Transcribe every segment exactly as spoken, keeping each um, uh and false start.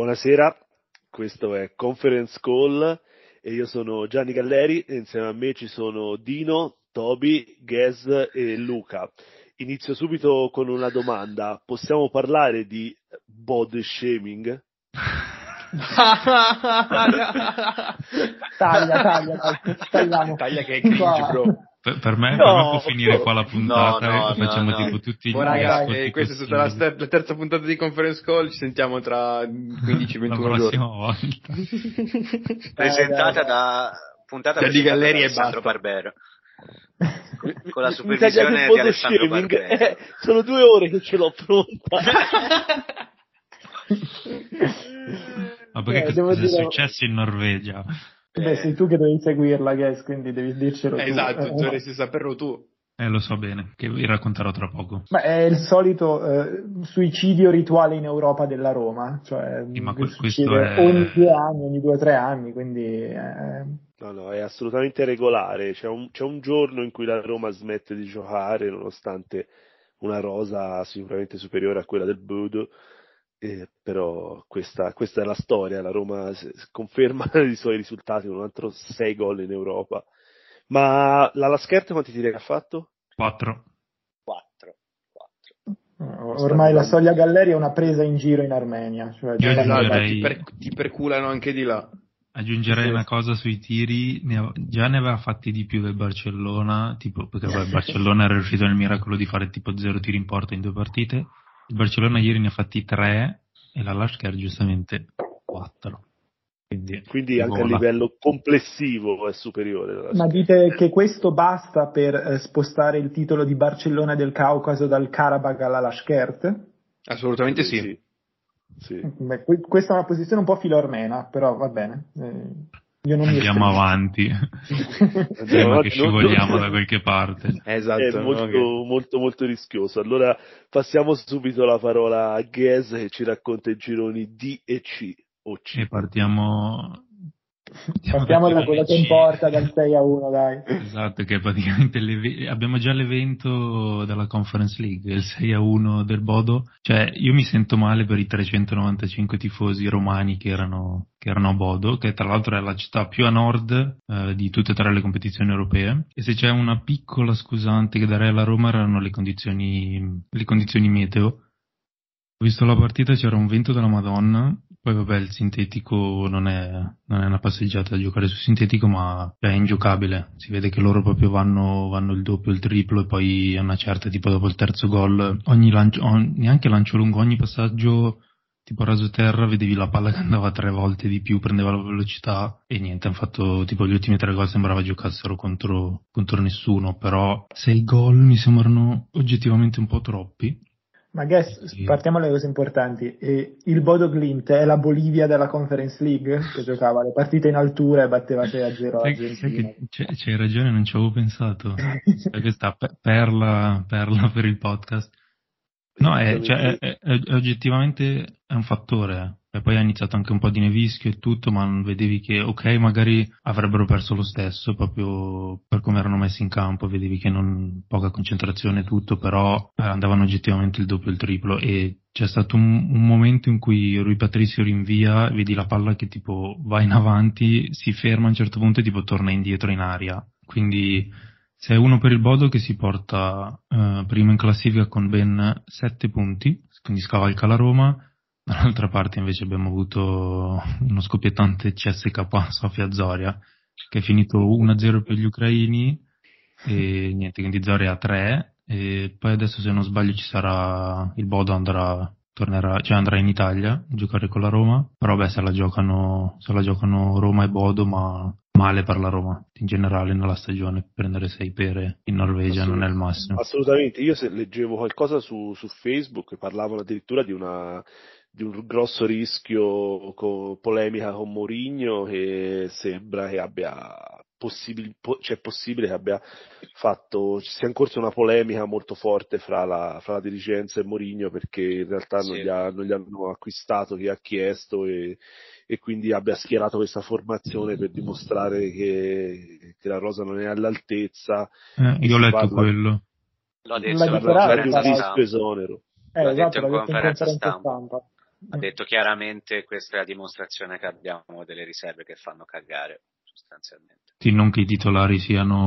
Buonasera, questo è Conference Call e io sono Gianni Galleri e insieme a me ci sono Dino, Toby, Gaz e Luca. Inizio subito con una domanda: possiamo parlare di body shaming? taglia, taglia, tagliamo. Taglia che è cringe, bro. Per, per, me, no. per me può finire qua la puntata no, no, e facciamo no, tipo no. tutti gli oh, raga, gli eh, questa è stata la, ster- la terza puntata di Conference Call, ci sentiamo tra quindici ventuno giorni. La prossima volta. Presentata eh, da puntata da presentata Galleri da e Alessandro basta. Barbero. Con la Mi supervisione di Alessandro Barbero. Eh, sono due ore che ce l'ho pronta. Ma perché eh, cosa è dire... successo in Norvegia? Beh, sei tu che devi seguirla, Guys, quindi devi dircelo eh, tu. Esatto, eh, dovresti saperlo tu. Eh, lo so bene, che vi racconterò tra poco. Ma è il solito eh, suicidio rituale in Europa della Roma, cioè sì, ma che que- questo è... ogni due anni, ogni due o tre anni, quindi... Eh... No, no, è assolutamente regolare. C'è un, c'è un giorno in cui la Roma smette di giocare, nonostante una rosa sicuramente superiore a quella del Bodo. Eh, però questa, questa è la storia, la Roma conferma i suoi risultati con un altro sei gol in Europa. Ma la Laskert quanti tiri ha fatto? Quattro. Quattro. Ormai la soglia Galleri è una presa in giro in Armenia. Cioè Io aggiungerei... ti, per, ti perculano anche di là. Aggiungerei una cosa sui tiri, ne av- già ne aveva fatti di più del Barcellona, tipo perché il Barcellona era riuscito nel miracolo di fare tipo zero tiri in porta in due partite. Il Barcellona ieri ne ha fatti tre e la Lasker giustamente quattro. Quindi, Quindi anche vola. a livello complessivo è superiore. Ma dite che questo basta per eh, spostare il titolo di Barcellona del Caucaso dal Karabakh alla Laskert? Assolutamente sì. sì. sì. Beh, questa è una posizione un po' filormena, però va bene. Eh, io non Andiamo mi avanti. Prima che scivoliamo da qualche parte. Esatto, è molto, okay. molto, molto rischioso. Allora passiamo subito la parola a Ghez che ci racconta i gironi D e C. O C. E partiamo... Partiamo da quello che importa, dal sei a uno, dai. Esatto, che praticamente abbiamo già l'evento della Conference League, il sei a uno del Bodo. Cioè, io mi sento male per i trecentonovantacinque tifosi romani che erano, che erano a Bodo, che tra l'altro è la città più a nord eh, di tutte e tre le competizioni europee. E se c'è una piccola scusante che darei alla Roma erano le condizioni, le condizioni meteo. Ho visto la partita, c'era un vento della Madonna. Poi vabbè, il sintetico non è, non è una passeggiata a giocare sul sintetico, ma è ingiocabile. Si vede che loro proprio vanno, vanno il doppio, il triplo, e poi a una certa, tipo dopo il terzo gol, ogni lancio, ogni, neanche lancio lungo, ogni passaggio tipo raso terra, vedevi la palla che andava tre volte di più, prendeva la velocità e niente, hanno fatto tipo gli ultimi tre gol sembrava giocassero contro, contro nessuno, però sei gol mi sembrano oggettivamente un po' troppi. Ma guess, partiamo dalle cose importanti. E il Bodo Glimt è la Bolivia della Conference League, che giocava le partite in altura e batteva sei a zero l'Argentina. C'è, c'hai ragione, non ci avevo pensato. Questa perla, perla per il podcast. No, è, cioè, è, è, è oggettivamente è un fattore. E poi ha iniziato anche un po' di nevischio e tutto, ma vedevi che, ok, magari avrebbero perso lo stesso, proprio per come erano messi in campo, vedevi che non poca concentrazione e tutto, però eh, andavano oggettivamente il doppio e il triplo, e c'è stato un, un momento in cui Rui Patricio rinvia, vedi la palla che tipo va in avanti, si ferma a un certo punto e tipo torna indietro in aria, quindi c'è uno per il Bodo che si porta eh, primo in classifica con ben sette punti, quindi scavalca la Roma. Dall'altra parte invece abbiamo avuto uno scoppiettante C S K A Sofia Zoria, che è finito uno a zero per gli ucraini, e niente, quindi Zoria a tre, e poi adesso se non sbaglio ci sarà, il Bodo andrà, tornerà, cioè andrà in Italia a giocare con la Roma, però beh, se la giocano, se la giocano Roma e Bodo, ma male per la Roma in generale nella stagione, prendere sei pere in Norvegia non è il massimo. Assolutamente, io se leggevo qualcosa su, su Facebook parlavano addirittura di una di un grosso rischio con polemica con Mourinho, che sembra che abbia possibile, po- cioè possibile che abbia fatto, ci sia in corso una polemica molto forte fra la, fra la dirigenza e Mourinho, perché in realtà sì. non, gli ha, non gli hanno acquistato chi ha chiesto, e, e quindi abbia schierato questa formazione per dimostrare che, che la rosa non è all'altezza. Eh, io ho letto parla, quello. L'ho detto la in conferenza stampa. Esonero. Eh, L'ha esatto, detto in l'ha detto in conferenza conferenza stampa. stampa. ha detto chiaramente questa è la dimostrazione che abbiamo delle riserve che fanno cagare, sostanzialmente. Sì, non che i titolari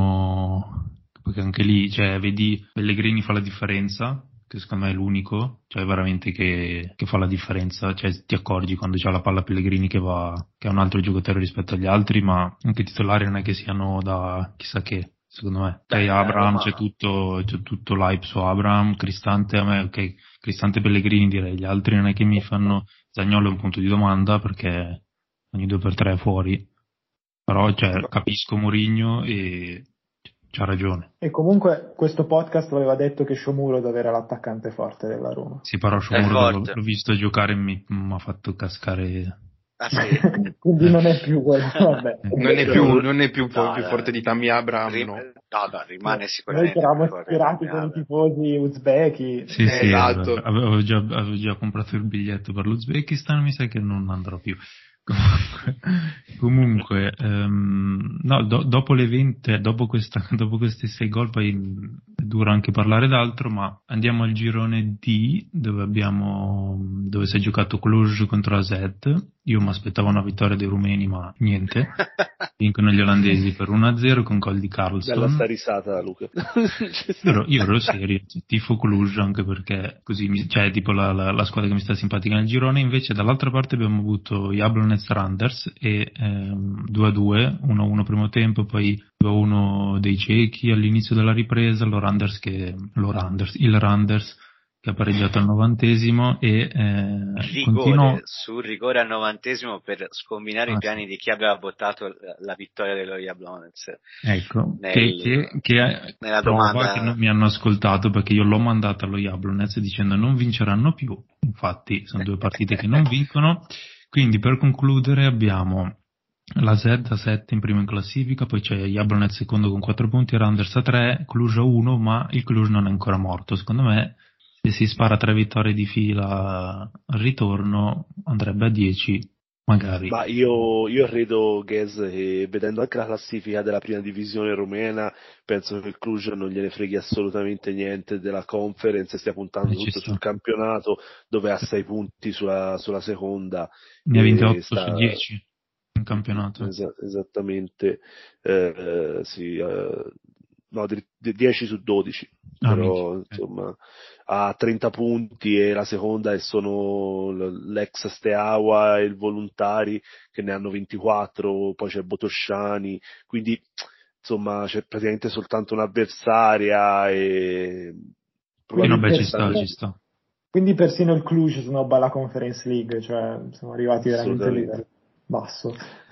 siano, perché anche lì, cioè, vedi, Pellegrini fa la differenza, che secondo me è l'unico, cioè veramente che, che fa la differenza, cioè ti accorgi quando c'ha la palla Pellegrini che va, che è un altro giocatore rispetto agli altri, ma anche i titolari non è che siano da chissà che, secondo me. Beh, okay, Abraham, Roma... c'è tutto, c'è tutto l'hype su Abraham, Cristante a me, ok, Cristante Pellegrini direi, gli altri non è che mi fanno, Zaniolo è un punto di domanda perché ogni due per tre è fuori, però cioè, capisco Mourinho e c'ha ragione. E comunque questo podcast aveva detto che Shomuro deve essere l'attaccante forte della Roma. Sì, però Shomuro l'ho, l'ho visto giocare e mi ha fatto cascare. Ah, sì. Quindi non è più quello, vabbè. non è più, non è più, no, più no, forte di Tammy Abraham, rim- no. no, no, rimane no, sicuramente. Noi eravamo ispirati con i tifosi uzbeki. Sì, eh, sì, esatto. Avevo già, avevo già comprato il biglietto per l'Uzbekistan, mi sa che non andrò più. Comunque, comunque um, no, do, dopo le venti, dopo, questa, dopo questi sei gol poi è duro anche parlare d'altro, ma andiamo al girone D dove abbiamo dove si è giocato Cluj contro la Z. Io mi aspettavo una vittoria dei rumeni, ma niente, vincono gli olandesi per uno a zero con gol di Carlson. Bella sta risata, Luca. io, ero, io ero serio, tifo Cluj anche perché così mi, cioè tipo la, la, la squadra che mi sta simpatica nel girone. Invece dall'altra parte abbiamo avuto Jablonec Randers e ehm, due a due, uno a uno primo tempo, poi due a uno dei cechi all'inizio della ripresa, lo Randers che lo Randers, il Randers che ha pareggiato al novantesimo e eh, rigore, continuo... sul rigore al novantesimo per scombinare ah, i piani sì. di chi aveva votato la vittoria dello Jablonec. Ecco, nel, che, che, che nella prova domanda... che non mi hanno ascoltato perché io l'ho mandato allo Jablonec dicendo non vinceranno più, infatti sono due partite che non vincono. Quindi per concludere abbiamo la Z a sette in prima in classifica, poi c'è Jablonec secondo con quattro punti, Randers a tre, Cluj a uno, ma il Cluj non è ancora morto. Secondo me se si spara tre vittorie di fila al ritorno andrebbe a dieci, magari. Ma io, io credo, Ghez, che vedendo anche la classifica della prima divisione rumena, penso che il Cluj non gliene freghi assolutamente niente della conference e stia puntando tutto sta. sul campionato, dove ha sei punti sulla, sulla seconda. Ne ha ventotto sta... su dieci in campionato. Es- esattamente, eh, eh, sì, eh, no, dieci su dodici, ah, però minchia. Insomma ha trenta punti e la seconda e sono l'ex Steaua e il Volontari che ne hanno ventiquattro, poi c'è Botosciani, quindi insomma c'è praticamente soltanto un'avversaria e probabilmente sì, no, beh, ci sta, ci sta. Quindi persino il Cluj snobba la Conference League, cioè siamo arrivati veramente a livello basso,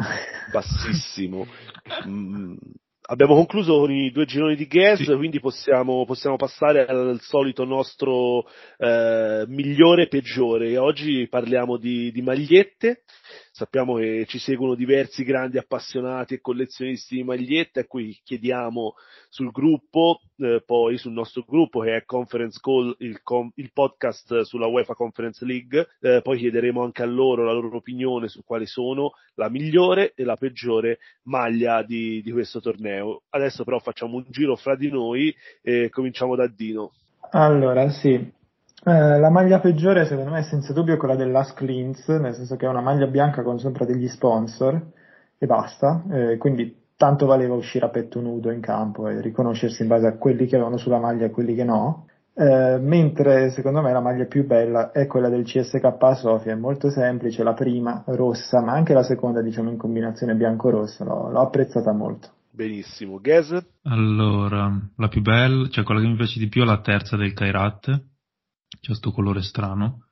bassissimo. mm. Abbiamo concluso con i due gironi di Ghez, sì. Quindi possiamo, possiamo passare al solito nostro eh, migliore e peggiore. E oggi parliamo di, di magliette. Sappiamo che ci seguono diversi grandi appassionati e collezionisti di magliette a cui chiediamo sul gruppo, eh, poi sul nostro gruppo che è Conference Call, il, com- il podcast sulla UEFA Conference League, eh, poi chiederemo anche a loro la loro opinione su quali sono la migliore e la peggiore maglia di, di questo torneo. Adesso però facciamo un giro fra di noi e cominciamo da Dino. Allora, sì. Eh, la maglia peggiore secondo me è senza dubbio quella dell'Ask Linz, nel senso che è una maglia bianca con sopra degli sponsor e basta, eh, quindi tanto valeva uscire a petto nudo in campo e riconoscersi in base a quelli che avevano sulla maglia e quelli che no, eh, mentre secondo me la maglia più bella è quella del C S K A Sofia, è molto semplice, la prima rossa, ma anche la seconda diciamo in combinazione bianco-rossa, l'ho, l'ho apprezzata molto. Benissimo, Ghez? Allora, la più bella, cioè quella che mi piace di più è la terza del Kairat, c'è sto colore strano,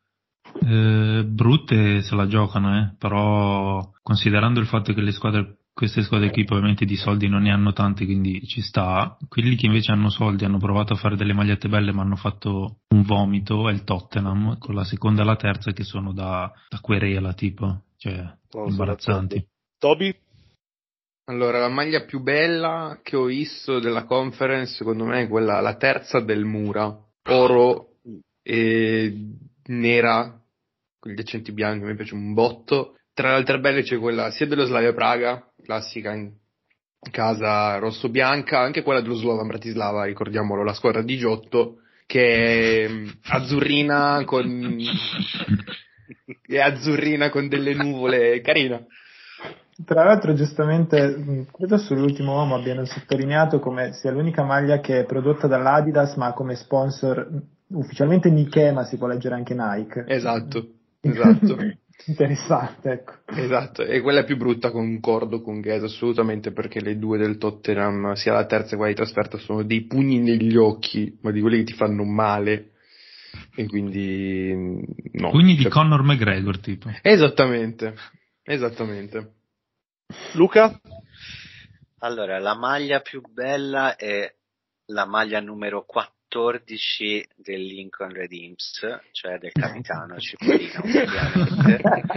eh, brutte se la giocano, eh, però considerando il fatto che le squadre, queste squadre qui ovviamente di soldi non ne hanno tanti, quindi ci sta, quelli che invece hanno soldi hanno provato a fare delle magliette belle ma hanno fatto un vomito, è il Tottenham, con la seconda e la terza che sono da, da querela tipo, cioè oh, imbarazzanti. Toby? Allora, la maglia più bella che ho visto della conference secondo me è quella, la terza del Mura, oro e nera con gli accenti bianchi, mi piace un botto. Tra le altre belle c'è quella sia dello Slavia Praga, classica in casa rosso-bianca, anche quella dello Slovan Bratislava, ricordiamolo, la squadra di Giotto, che è azzurrina con è azzurrina con delle nuvole, carina. Tra l'altro, giustamente, credo sull'ultimo uomo abbiano sottolineato come sia l'unica maglia che è prodotta dall'Adidas, ma come sponsor ufficialmente Nike, ma si può leggere anche Nike. Esatto, esatto. Interessante, ecco. Esatto, e quella è più brutta, concordo con Ghez assolutamente, perché le due del Tottenham, sia la terza che quella di trasferta, sono dei pugni negli occhi, ma di quelli che ti fanno male, e quindi no. Pugni cioè... di Conor McGregor, tipo. Esattamente, esattamente. Luca? Allora, la maglia più bella è la maglia numero quattordici del Lincoln Red Imps, cioè del capitano Cipollina, ovviamente.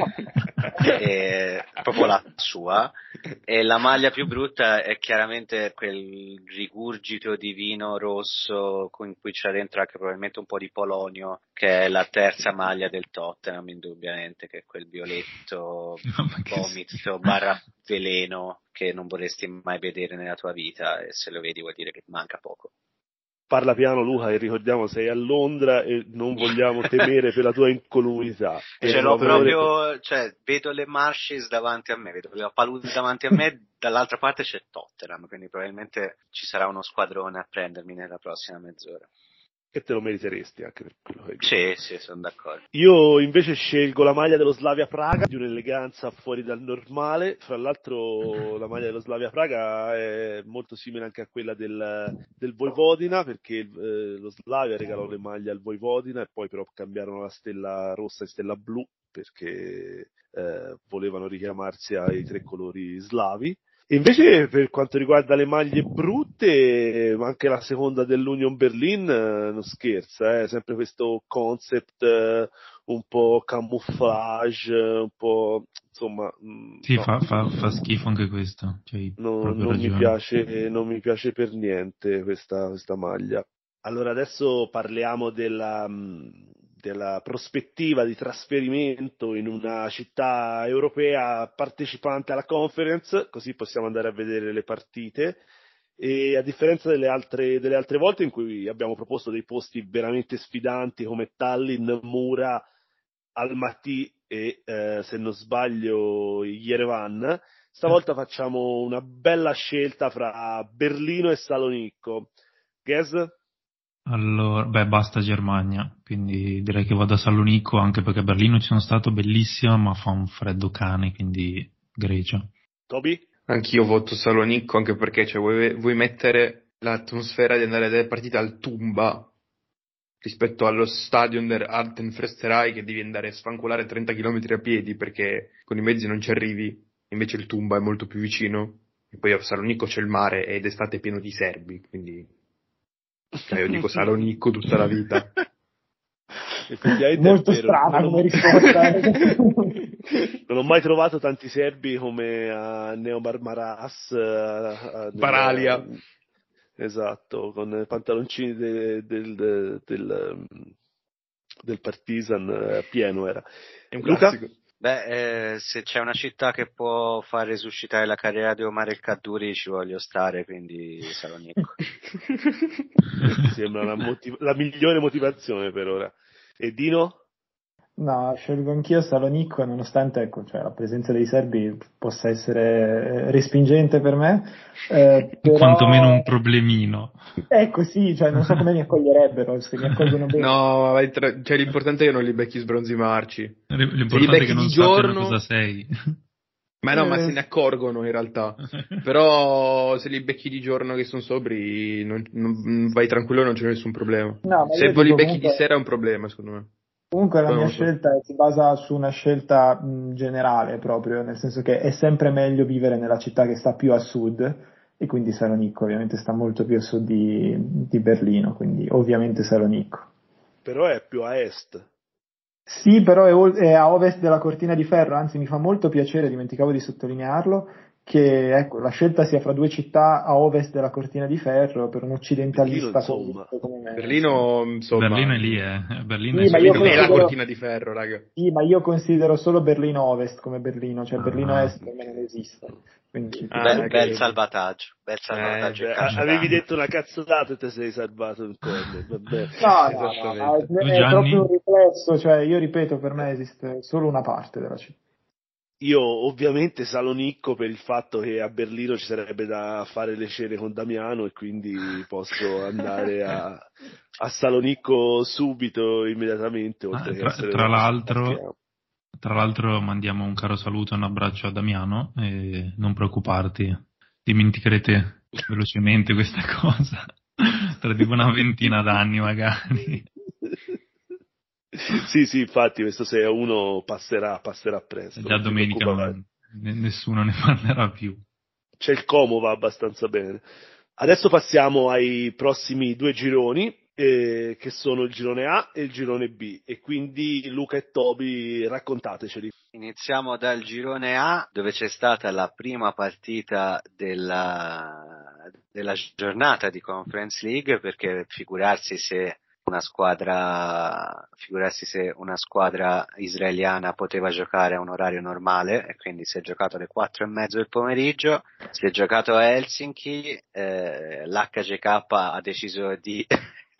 È proprio la sua. E la maglia più brutta è chiaramente quel rigurgito di vino rosso in cui c'è dentro anche probabilmente un po' di polonio, che è la terza maglia del Tottenham, indubbiamente, che è quel violetto vomito barra veleno che non vorresti mai vedere nella tua vita, e se lo vedi vuol dire che manca poco. Parla piano, Luca, e ricordiamo sei a Londra e non vogliamo temere per la tua incolumità. Ce l'ho proprio, cioè, vedo le Marshes davanti a me, vedo la palude davanti a me, dall'altra parte c'è Tottenham, quindi probabilmente ci sarà uno squadrone a prendermi nella prossima mezz'ora. E te lo meriteresti anche per quello che dico. Sì, sì, sono d'accordo. Io invece scelgo la maglia dello Slavia Praga, di un'eleganza fuori dal normale. Fra l'altro la maglia dello Slavia Praga è molto simile anche a quella del, del Vojvodina, perché eh, lo Slavia regalò le maglie al Vojvodina e poi però cambiarono la stella rossa e stella blu perché eh, volevano richiamarsi ai tre colori slavi. E invece per quanto riguarda le maglie brutte, anche la seconda dell'Union Berlin eh, non scherza, eh, sempre questo concept eh, un po' camouflage, un po' insomma... Mh, sì, no, fa, fa, fa schifo anche questo. Cioè, no, non, mi piace, non mi piace per niente questa, questa maglia. Allora adesso parliamo della... Mh, della prospettiva di trasferimento in una città europea partecipante alla conference, così possiamo andare a vedere le partite. E a differenza delle altre, delle altre volte in cui abbiamo proposto dei posti veramente sfidanti come Tallinn, Mura, Almaty e eh, se non sbaglio Yerevan, stavolta facciamo una bella scelta fra Berlino e Salonicco. Ghez? Allora, beh, basta Germania, quindi direi che vado a Salonicco, anche perché a Berlino ci sono stato, bellissima, ma fa un freddo cane, quindi Grecia. Toby? Anch'io voto Salonicco, anche perché cioè, vuoi, vuoi mettere l'atmosfera di andare a delle partite al Tumba rispetto allo stadion der Alten Frösterei che devi andare a sfanculare trenta chilometri a piedi perché con i mezzi non ci arrivi, invece il Tumba è molto più vicino, e poi a Salonicco c'è il mare ed estate è pieno di serbi, quindi... Cioè, io dico Salonicco tutta la vita. Molto strana come risposta. Non ho mai trovato tanti serbi come a Neomarmaras, a, a, Paralia. Nel, esatto, con pantaloncini de, del, del, del, del Partizan pieno era. È un Luca? classico. Beh, eh, se c'è una città che può far resuscitare la carriera di Omar El Kaddouri ci voglio stare, quindi Salonicco. Sembra una motiv- la migliore motivazione per ora. E Dino? No, scelgo anch'io Salonicco, nonostante ecco, cioè, la presenza dei serbi possa essere respingente per me. Eh, però... Quantomeno un problemino. Ecco sì, cioè non so come mi accoglierebbero, se mi accolgono bene. No, cioè, l'importante è che non li becchi sbronzi marci. L'importante è che non giorno... sappiano cosa sei. Ma no, ma se ne accorgono in realtà. Però se li becchi di giorno che sono sobri, non, non, vai tranquillo, non c'è nessun problema. No, se poi li becchi comunque... di sera è un problema, secondo me. Comunque la Poi mia so. scelta si basa su una scelta mh, generale proprio, nel senso che è sempre meglio vivere nella città che sta più a sud, e quindi Salonicco ovviamente sta molto più a sud di, di Berlino, quindi ovviamente Salonicco. Però è più a est. Sì, però è, è a ovest della Cortina di Ferro, anzi mi fa molto piacere, dimenticavo di sottolinearlo, che ecco, la scelta sia fra due città a ovest della Cortina di Ferro per un occidentalista Berlino, come me. Berlino, insomma, Berlino è lì, eh. Berlino Sì, è ma io non è la considero- cortina di ferro, raga. Sì, ma io considero solo Berlino Ovest come Berlino, cioè Ah. Berlino Est per me non esiste. Quindi, Ah, Bel, ok. bel salvataggio, bel salvataggio. Eh, in Beh, calcio avevi d'angolo. detto una cazzata e te sei salvato il corner, vabbè. No, no, no, Esattamente. no, Tu, è, è Gianni? proprio un riflesso, cioè io ripeto, per me esiste solo una parte della città. Io ovviamente Salonicco per il fatto che a Berlino ci sarebbe da fare le cene con Damiano e quindi posso andare a, a Salonicco subito, immediatamente, oltre Ah, che tra, essere tra una città che l'altro, amo. tra l'altro mandiamo un caro saluto e un abbraccio a Damiano e non preoccuparti, dimenticherete velocemente questa cosa tra tipo una ventina d'anni magari. Sì, sì, infatti questo sei a uno passerà, passerà È presto, già non ti domenica, ma preoccupare. ne- nessuno ne parlerà più. C'è il Como, va abbastanza bene. Adesso passiamo ai prossimi due gironi, eh, che sono il girone A e il girone B, e quindi Luca e Tobi raccontateceli. Iniziamo dal girone A, dove c'è stata la prima partita della, della giornata di Conference League, perché figurarsi se una squadra, figurarsi se una squadra israeliana poteva giocare a un orario normale, e quindi si è giocato alle quattro e mezzo del pomeriggio, si è giocato a Helsinki, eh, l'H J K ha deciso di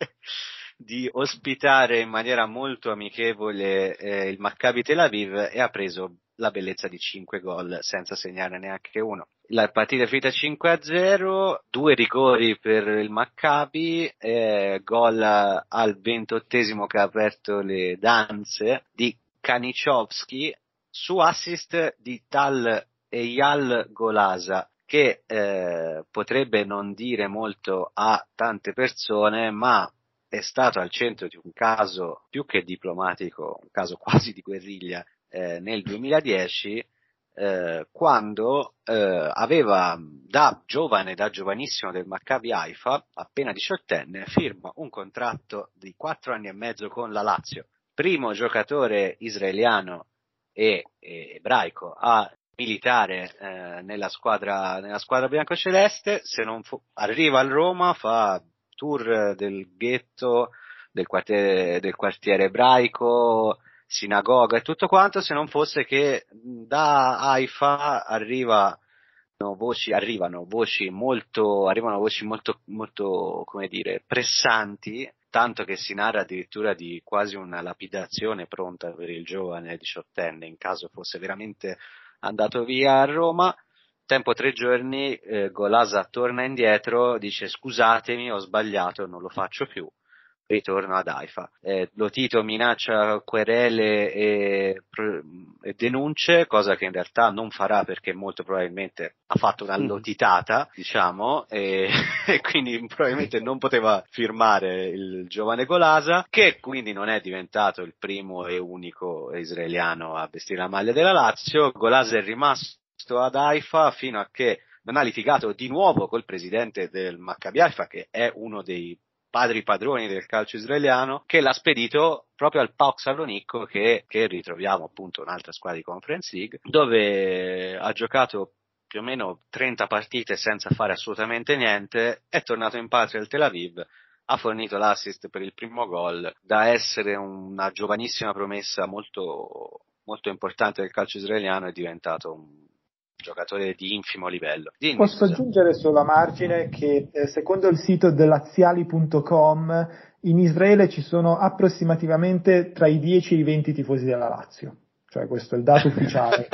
di ospitare in maniera molto amichevole eh, il Maccabi Tel Aviv e ha preso la bellezza di cinque gol senza segnare neanche uno. La partita è finita cinque a zero, due rigori per il Maccabi, eh, gol al ventottesimo che ha aperto le danze di Kanichovski su assist di Tal Eyal Golasa, che eh, potrebbe non dire molto a tante persone, ma è stato al centro di un caso più che diplomatico, un caso quasi di guerriglia, eh, nel duemiladieci, eh, quando eh, aveva da giovane, da giovanissimo del Maccabi Haifa, appena diciottenne, firma un contratto di quattro anni e mezzo con la Lazio, primo giocatore israeliano e, e ebraico a militare eh, nella squadra nella squadra biancoceleste. Se non fu- arriva al Roma, fa tour del ghetto, del quartiere, del quartiere ebraico, sinagoga e tutto quanto, se non fosse che da Haifa arriva no, voci, arrivano voci molto arrivano voci molto molto come dire pressanti, tanto che si narra addirittura di quasi una lapidazione pronta per il giovane diciottenne in caso fosse veramente andato via a Roma. Tempo tre giorni, eh, Golasa torna indietro, dice scusatemi, ho sbagliato, non lo faccio più, ritorno ad Haifa. Eh, Lotito minaccia querele e, e denunce, cosa che in realtà non farà perché molto probabilmente ha fatto una lotitata, diciamo, e, e quindi probabilmente non poteva firmare il giovane Golasa, che quindi non è diventato il primo e unico israeliano a vestire la maglia della Lazio. Golasa è rimasto ad Haifa fino a che non ha litigato di nuovo col presidente del Maccabi Haifa, che è uno dei padri padroni del calcio israeliano, che l'ha spedito proprio al PAOK Salonicco, che, che ritroviamo appunto un'altra squadra di Conference League, dove ha giocato più o meno trenta partite senza fare assolutamente niente, è tornato in patria al Tel Aviv, ha fornito l'assist per il primo gol, da essere una giovanissima promessa molto, molto importante del calcio israeliano è diventato un giocatore di infimo livello. Dimmi, Posso scusa. aggiungere solo a margine che eh, secondo il sito delaziali punto com in Israele ci sono approssimativamente tra i dieci e i venti tifosi della Lazio, cioè questo è il dato ufficiale.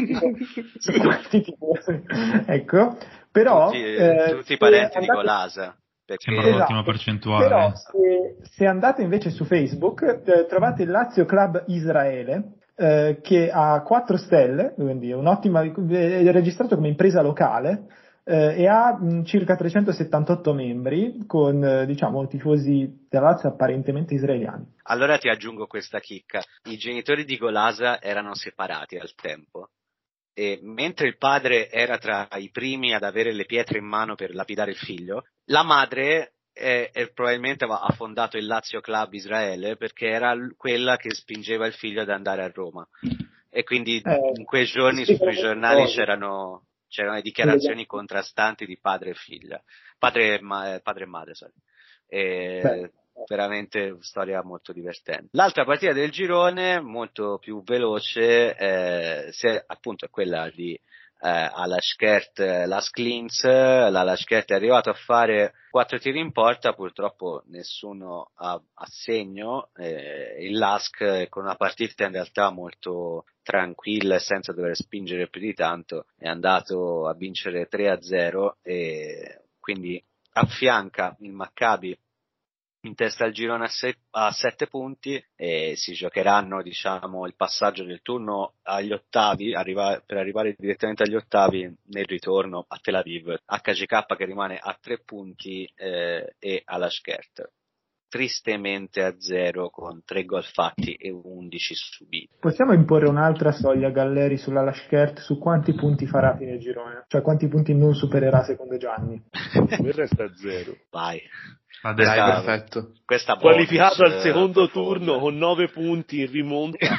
Ecco, però tutti, eh, tutti i parenti andate... di Golasa. Perché... Sembra un'ottima Esatto. percentuale. Però se, se andate invece su Facebook eh, trovate il Lazio Club Israele, eh, che ha quattro stelle, quindi è un'ottima, è registrato come impresa locale eh, e ha mh, circa trecentosettantotto membri con eh, diciamo tifosi della Lazio apparentemente israeliani. Allora ti aggiungo questa chicca: i genitori di Golasa erano separati al tempo e mentre il padre era tra i primi ad avere le pietre in mano per lapidare il figlio, la madre è, è probabilmente ha fondato il Lazio Club Israele perché era quella che spingeva il figlio ad andare a Roma, e quindi Eh, in quei giorni sui giornali c'erano c'erano le dichiarazioni contrastanti di padre e figlia, padre e, ma- padre e madre, sorry. E veramente storia molto divertente. L'altra partita del girone, molto più veloce, eh, se, appunto è quella di eh, Alashkert Lask Linz. L'Alashkert è arrivato a fare quattro tiri in porta, purtroppo nessuno ha, ha segno. Eh, il Lask, con una partita in realtà molto tranquilla e senza dover spingere più di tanto, è andato a vincere tre a zero e quindi affianca il Maccabi in testa al girone a, se- a sette punti e si giocheranno, diciamo, il passaggio del turno agli ottavi, arriva- per arrivare direttamente agli ottavi nel ritorno a Tel Aviv. H G K che rimane a tre punti eh, e Alashkert tristemente a zero con tre gol fatti e undici subiti. Possiamo imporre un'altra soglia, Galleri, sull'Alashkert, su quanti punti farà a fine girone? Cioè quanti punti non supererà secondo Gianni? Il resto a zero. Vai. Dai, Questa, perfetto. Questa Qualificato bonus, al secondo eh, profonda. turno con nove punti in rimonta.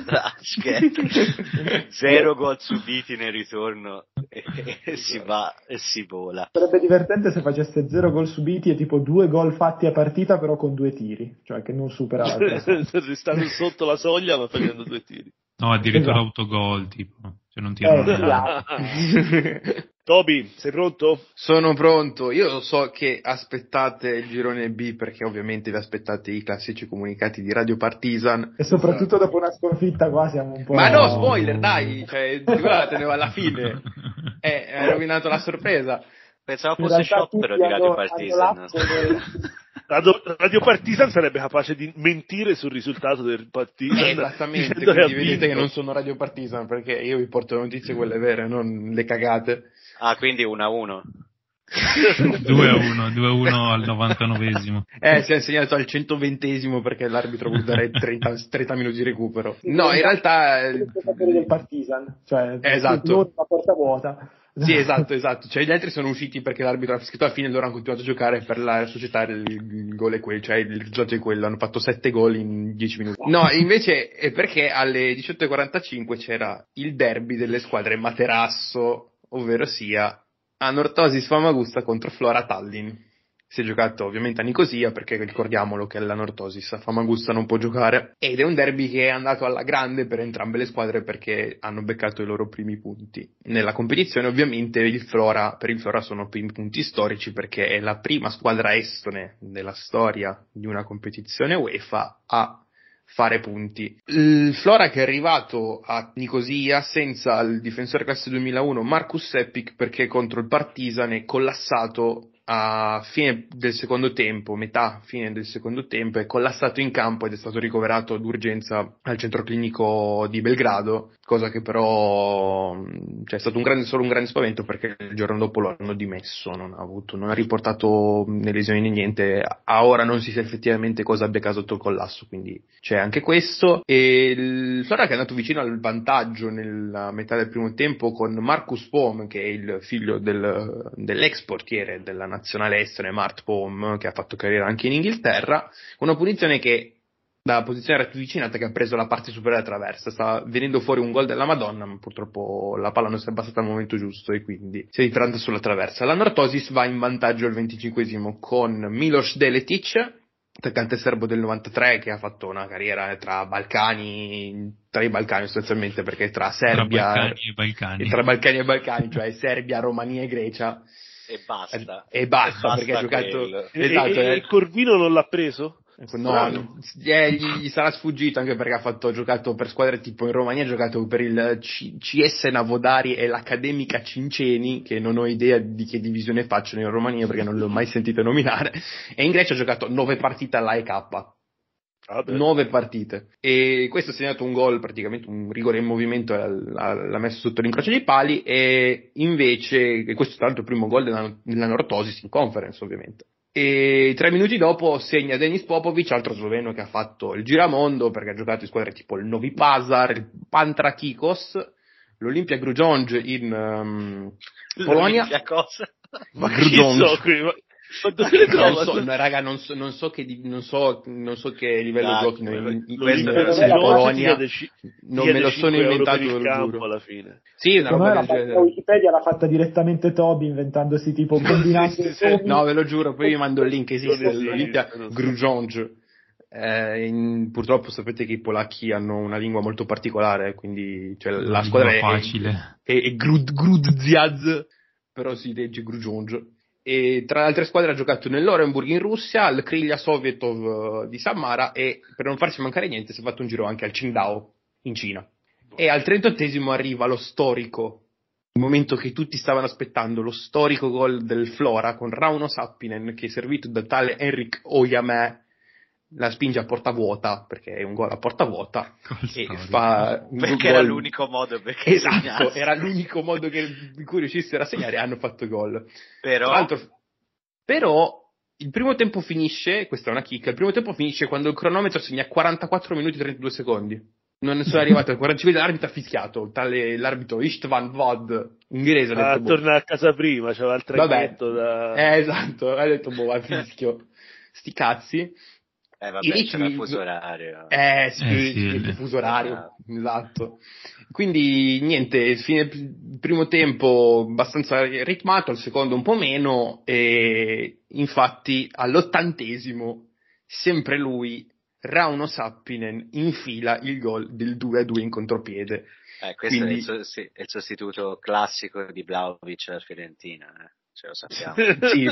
Zero gol subiti nel ritorno e, e si va e si vola. Sarebbe divertente se facesse zero gol subiti e tipo due gol fatti a partita però con due tiri, cioè che non supera la Stanno sotto la soglia ma facendo due tiri. No, addirittura Esatto. autogol, tipo. Cioè non tirano Eh, neanche. Toby, sei pronto? Sono pronto, io so che aspettate il girone B perché ovviamente vi aspettate i classici comunicati di Radio Partisan. E soprattutto dopo una sconfitta qua siamo un po'... Ma no, spoiler, dai, cioè, quella la tenevo alla fine. Eh, hai rovinato la sorpresa. Pensavo In fosse realtà sciopero tutti di Radio hanno- Partisan. hanno l'atto del- Radio, Radio Partisan sarebbe capace di mentire sul risultato del Partisan. Eh, esattamente, dicendo che ha quindi vedete vinto. che non sono Radio Partisan perché io vi porto notizie quelle vere, non le cagate. Ah, quindi uno a uno. due a uno, due a uno al novantanovesimo. Eh, si è insegnato al centoventesimo perché l'arbitro vuole dare trenta, trenta minuti di recupero. No, in realtà... i giocatori del Partizan, cioè Esatto. loro una porta vuota. Sì, esatto, esatto. Cioè gli altri sono usciti perché l'arbitro ha fischiato alla fine e loro hanno continuato a giocare per la società il, il gol è quello, cioè il risultato è quello, hanno fatto sette gol in dieci minuti. No, invece è perché alle diciotto e quarantacinque c'era il derby delle squadre Materasso, ovvero sia Anorthosis Famagusta contro Flora Tallinn. Si è giocato ovviamente a Nicosia perché ricordiamolo che l'Anorthosis a Famagusta non può giocare ed è un derby che è andato alla grande per entrambe le squadre perché hanno beccato i loro primi punti nella competizione. Ovviamente il Flora, per il Flora sono primi punti storici perché è la prima squadra estone della storia di una competizione UEFA a fare punti. Il Flora che è arrivato a Nicosia senza il difensore classe duemilauno Marcus Sepik perché contro il Partizan è collassato a fine del secondo tempo, metà fine del secondo tempo, è collassato in campo ed è stato ricoverato d'urgenza al centro clinico di Belgrado, cosa che però cioè, è stato un grande, solo un grande spavento perché il giorno dopo lo hanno dimesso, non ha avuto, non ha riportato né lesioni né niente, a ora non si sa effettivamente cosa abbia causato il collasso, quindi c'è anche questo. E il Flora che è andato vicino al vantaggio nella metà del primo tempo con Marcus Pom, che è il figlio del, dell'ex portiere della nazionale estone Mart Pom, che ha fatto carriera anche in Inghilterra, una punizione che da posizione rattovicinata che ha preso la parte superiore della traversa, stava venendo fuori un gol della Madonna, ma purtroppo la palla non si è abbassata al momento giusto e quindi si è ritirata sulla traversa. L'Anorthosis va in vantaggio al venticinquesimo con Milos Deletic, attaccante serbo del novantatré che ha fatto una carriera tra Balcani, tra i Balcani sostanzialmente, perché tra Serbia tra Balcani e Balcani, tra Balcani e Balcani, cioè Serbia, Romania e Grecia. E basta. E basta, E perché ha basta giocato... quello. Esatto, e, e eh. il Corvino non l'ha preso? No, eh, gli, gli sarà sfuggito anche perché ha fatto, giocato per squadre tipo in Romania, ha giocato per il C- CS Navodari e l'Accademica Cinceni, che non ho idea di che divisione facciano in Romania perché non l'ho mai sentito nominare, e in Grecia ha giocato nove partite all'A E K. Nove partite e questo ha segnato un gol, praticamente un rigore in movimento, l'ha messo sotto l'incrocio dei pali e invece, e questo è stato il primo gol della, della Anorthosis in conference ovviamente. E tre minuti dopo segna Denis Popovic, altro sloveno che ha fatto il giramondo perché ha giocato in squadre tipo il Novi Pazar, il Pantratikos, l'Olimpia Grudziądz in um, Polonia. Cosa? Ma che so qui? Dove le non trova? so, no, raga, non so, non so che, di- non so, non so che livello Dai, giochino in, in, questo in, è in vero. Polonia, Ti chiede- non ti me lo chiede sono cinque euro inventato, per il ve lo campo giuro. alla fine. Sì, una Secondo roba me del la pagina genere. Wikipedia l'ha fatta direttamente Toby, inventandosi tipo combinando Sì, sì, i sì. nomi. No, ve lo giuro, poi vi mando il link, esiste, Non l'Olimpia esiste, non so. Grudziądz. Eh, in- purtroppo sapete che i polacchi hanno una lingua molto particolare, quindi cioè, Una la lingua squadra è, facile. è, è Grud, Grudziądz, però si legge Grudziądz. E tra le altre squadre ha giocato nell'Orenburg in Russia, al Krylia Sovetov eh, di Samara e per non farsi mancare niente si è fatto un giro anche al Qingdao in Cina. E al trentottesimo arriva lo storico, il momento che tutti stavano aspettando, lo storico gol del Flora con Rauno Sappinen che è servito da tale Henrik Ojame, la spinge a porta vuota perché è un gol a porta vuota Col e storico. fa un Perché gol- era l'unico modo perché esatto, segnasse. era l'unico modo che, in cui riuscissero a segnare e hanno fatto gol. Però, Tra l'altro, però il primo tempo finisce, questa è una chicca, il primo tempo finisce quando il cronometro segna quarantaquattro minuti e trentadue secondi. Non ne sono arrivato al quarantacinque, l'arbitro ha fischiato, tale l'arbitro Istvan Vod, inglese, ha Ah, detto, boh, torna a casa prima, c'aveva il vabbè, traghetto da... eh, esatto, ha detto, boh, va fischio, sti cazzi. eh I vabbè, riti- c'era il fuso orario. Eh sì, Eh, sì, sì, il il- fuso orario, esatto. Quindi niente, fine il primo tempo abbastanza ritmato, al secondo un po' meno e infatti all'ottantesimo sempre lui, Rauno Sappinen, infila il gol del due a due in contropiede. Eh, questo Quindi- è, il, so- sì, è il sostituto classico di Vlahovic a Fiorentina, eh. Ce lo sappiamo. Sì,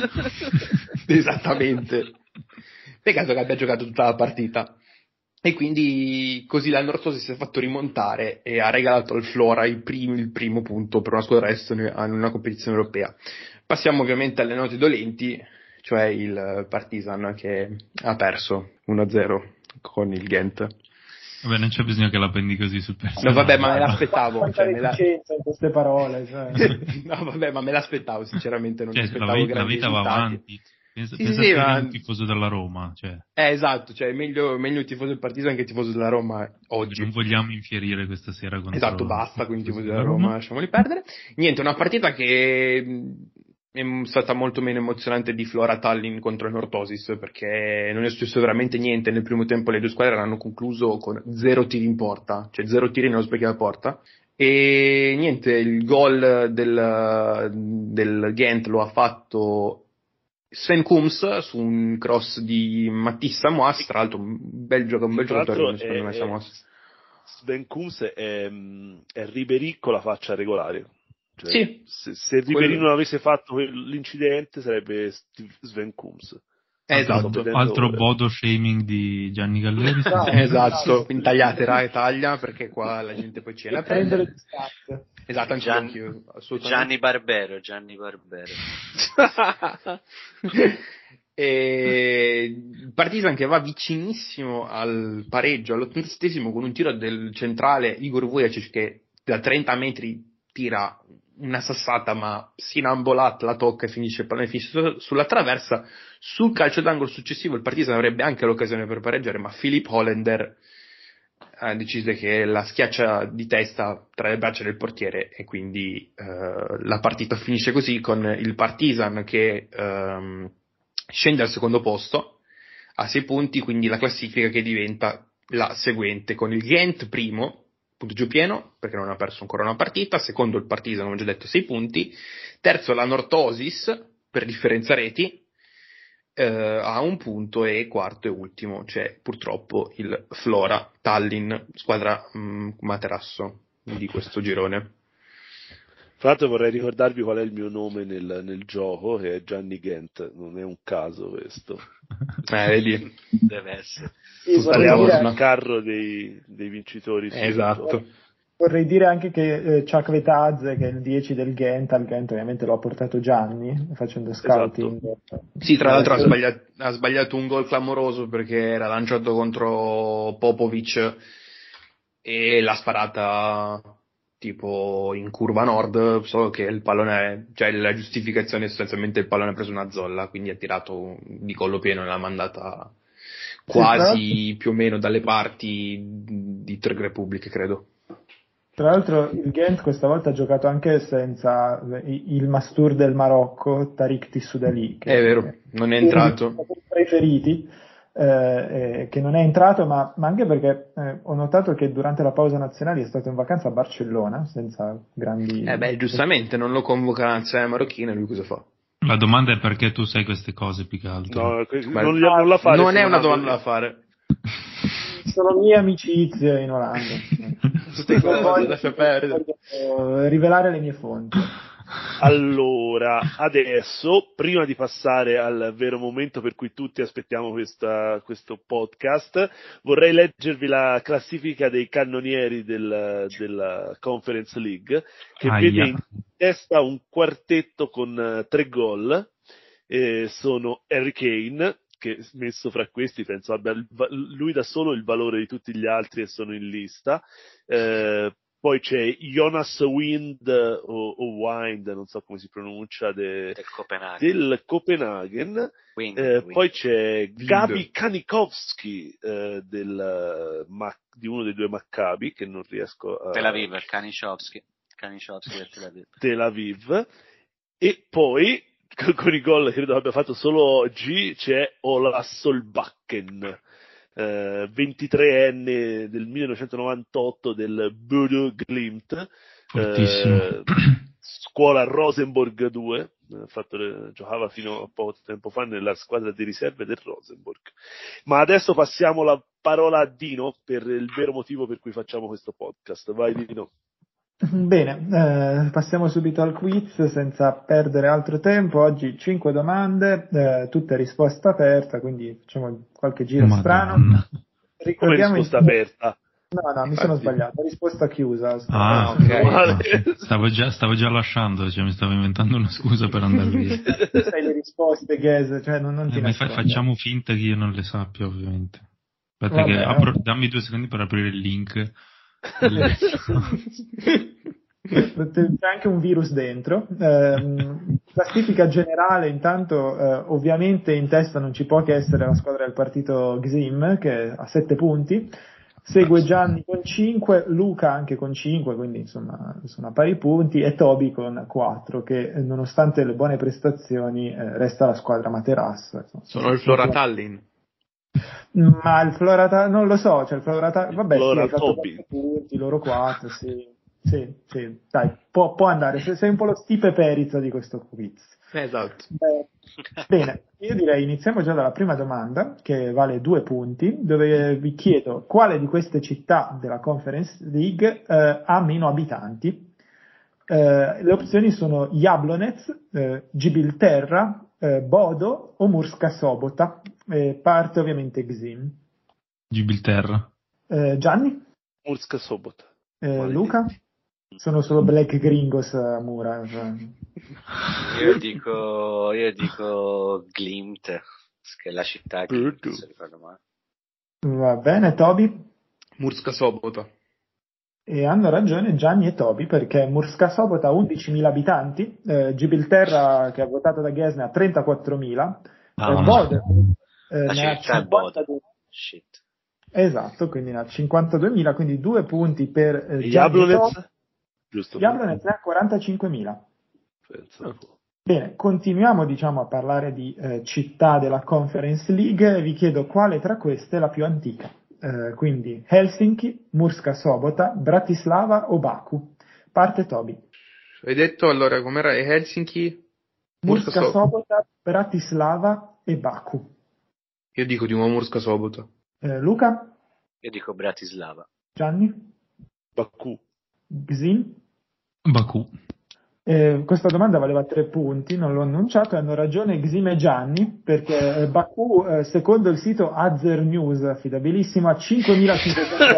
esattamente. Peccato che abbia giocato tutta la partita. E quindi così la Nortosi si è fatto rimontare e ha regalato al Flora il primo, il primo punto per una squadra estone in una competizione europea. Passiamo ovviamente alle note dolenti, cioè il Partizan che ha perso uno a zero con il Ghent. Vabbè, non c'è bisogno che la prendi così sul personaggio. No, vabbè, ma me l'aspettavo. Quanta Cioè, me la... reticenza in queste parole, cioè. no, vabbè, ma me l'aspettavo, sinceramente, non mi Cioè, la, aspettavo vita, la grandi vita va risultati. avanti. Pensa, Sì, pensa sì, se ma- eri un tifoso della Roma. Cioè, Eh, esatto, cioè meglio, meglio il tifoso del Partizan che il tifoso della Roma oggi. non vogliamo infierire questa sera contro Esatto, basta con i i tifosi della Roma, lasciamoli perdere. Niente, una partita che mh, è stata molto meno emozionante di Flora Tallinn contro il Nortosis, perché non è successo veramente niente. Nel primo tempo le due squadre hanno concluso con zero tiri in porta, cioè zero tiri nello specchio della porta. E niente, il gol del, del Ghent lo ha fatto Sven Kums su un cross di Mattis Samoas, tra l'altro un bel, gioco, un bel Tra giocatore l'altro secondo è- me è- Samoas. Sven Kuns è, è Ribéry con la faccia regolare. Cioè, Sì. se, se Ribéry Quello- non avesse fatto quel- l'incidente sarebbe Steve- Sven Kuns. Esatto. Sto vedendo altro ora. bodo shaming di Gianni Galleri. No. Esatto, quindi tagliate ra- taglia perché qua la gente poi ci viene a Prendere prendere. distanze. Esatto, anche Gian- anch'io, assolutamente. Gianni Barbero, Gianni Barbero. E il Partizan che va vicinissimo al pareggio all'ottantasettesimo con un tiro del centrale Igor Vujacic che da trenta metri tira una sassata ma Sinambolat la tocca e finisce il pallone finisce su- sulla traversa. Sul calcio d'angolo successivo il Partizan avrebbe anche l'occasione per pareggiare, ma Philipp Hollander ha deciso che la schiaccia di testa tra le braccia del portiere e quindi eh, la partita finisce così con il Partizan che ehm, scende al secondo posto a sei punti, quindi la classifica che diventa la seguente con il Ghent primo, punteggio pieno perché non ha perso ancora una partita, secondo il Partizan come ho già detto sei punti, terzo la Nortosis per differenza reti eh, a un punto e quarto e ultimo c'è purtroppo il Flora Tallinn, squadra mh, materasso di questo girone. Tra l'altro vorrei ricordarvi qual è il mio nome nel, nel gioco, che è Gianni Ghent, non è un caso questo. Eh, vedi? Deve essere. Sì, vorrei, Saliamo dire, sul carro dei, dei vincitori. Eh, esatto. vorrei dire anche che eh, Chuck Vetazze, che è il dieci del Ghent, al Ghent ovviamente lo ha portato Gianni, facendo scouting. Sì, tra l'altro ha sbagliato, ha sbagliato un gol clamoroso perché era lanciato contro Popovic e l'ha sparata tipo in curva nord, solo che il pallone, cioè la giustificazione è sostanzialmente il pallone ha preso una zolla, quindi ha tirato di collo pieno e l'ha mandata quasi più o meno dalle parti di Trg Repubbliche, credo. Tra l'altro il Ghent questa volta ha giocato anche senza il Mastur del Marocco, Tariq Tissoudali. È vero, non è entrato. Uno dei preferiti, eh, che non è entrato, ma, ma anche perché eh, ho notato che durante la pausa nazionale è stato in vacanza a Barcellona, senza grandi... Eh beh, giustamente, non lo convoca la nazionale marocchina, lui cosa fa? La domanda è perché tu sai queste cose, più che altro. No, Ma non, non la fare. Non è una domanda da fare. Sono mie amicizie in Olanda. Non voglio, voglio rivelare le mie fonti. Allora, adesso, prima di passare al vero momento per cui tutti aspettiamo questa, questo podcast, vorrei leggervi la classifica dei cannonieri del, della Conference League, che Aia. vede in testa un quartetto con uh, tre gol. Eh, sono Harry Kane, che messo fra questi penso abbia il, lui da solo il valore di tutti gli altri e sono in lista. Eh, poi c'è Jonas Wind o, o Wind, non so come si pronuncia, de, del Copenaghen, del Copenaghen. Wind, eh, Wind. Poi c'è Wind. Gabi Kanikowski eh, del, uh, di uno dei due Maccabi, che non riesco a... Tel Aviv, Kanichovski, Kanichovski del Tel Aviv. Tel Aviv. E poi con i gol credo abbia fatto solo oggi c'è Ola Solbakken, eh, ventitreenne del millenovecentonovantotto del Bodo Glimt, eh, scuola Rosenborg due, eh, fatto, giocava fino a poco tempo fa nella squadra di riserve del Rosenborg. Ma adesso passiamo la parola a Dino per il vero motivo per cui facciamo questo podcast. Vai Dino. Bene, eh, passiamo subito al quiz senza perdere altro tempo. Oggi cinque domande, eh, tutte risposta aperta, quindi facciamo qualche giro Madonna. strano. Come risposta in... aperta? No, no, mi sono sbagliato, risposta chiusa. Ah, ok. Stavo già, stavo già lasciando, cioè mi stavo inventando una scusa per andare via. Sai le risposte, Ghez, cioè non, non ti eh, fa, facciamo finta che io non le sappia, ovviamente. Aspetta Vabbè, che apro, dammi due secondi per aprire il link. C'è anche un virus dentro. Eh, classifica generale, intanto eh, ovviamente in testa non ci può che essere la squadra del partito G S I M che ha sette punti, segue Gianni con cinque, Luca anche con cinque, quindi insomma sono a pari punti, e Toby con quattro, che nonostante le buone prestazioni eh, resta la squadra Materassa. Insomma, sono il Flora Tallinn. Ma il Flora Tallinn non lo so, cioè il Flora Tallinn, vabbè, Flora sì, hai fatto Toby. quattro punti, loro quattro, sì. Sì, sì, dai, può, può andare, sei, sei un po' lo Stipe Perizza di questo quiz. Esatto. Eh, bene, io direi iniziamo già dalla prima domanda, che vale due punti, dove vi chiedo quale di queste città della Conference League eh, ha meno abitanti. Eh, le opzioni sono Jablonec, eh, Gibilterra, eh, Bodo o Murska Sobota. Eh, parte ovviamente G S I M. Gibilterra. Eh, Gianni? Murska Sobota. Eh, Luca? Sono solo Black Gringos a Mura. Cioè. Io dico, io dico Glimt, che è la città che se ricordo male. Va bene, Toby? Murska Sobota. E hanno ragione Gianni e Toby, perché Murska Sobota ha undicimila abitanti, eh, Gibilterra, che è votata da Gesne, ha trentaquattromila, Ah, eh, Bode eh, La ne ha città è Bode. cinquantadue. Shit. Esatto, quindi ne ha cinquantaduemila, quindi due punti per eh, Gianni e Jablonec? Toby. Giusto. Jablonec ne ha quarantacinquemila. Pensa un po'. Bene, continuiamo diciamo a parlare di eh, città della Conference League. Vi chiedo quale tra queste è la più antica. Eh, quindi Helsinki, Murska Sobota, Bratislava o Baku. Parte Toby. Hai detto allora com'era Helsinki? Murska Murska So- Sobota, Bratislava e Baku. Io dico di nuovo Murska Sobota. Eh, Luca? Io dico Bratislava. Gianni? Baku. Gzin? Baku. Eh, questa domanda valeva tre punti, non l'ho annunciato, e hanno ragione Gzim e Gianni, perché eh, Baku, eh, secondo il sito Azer News, affidabilissimo, ha cinquemilacinquecento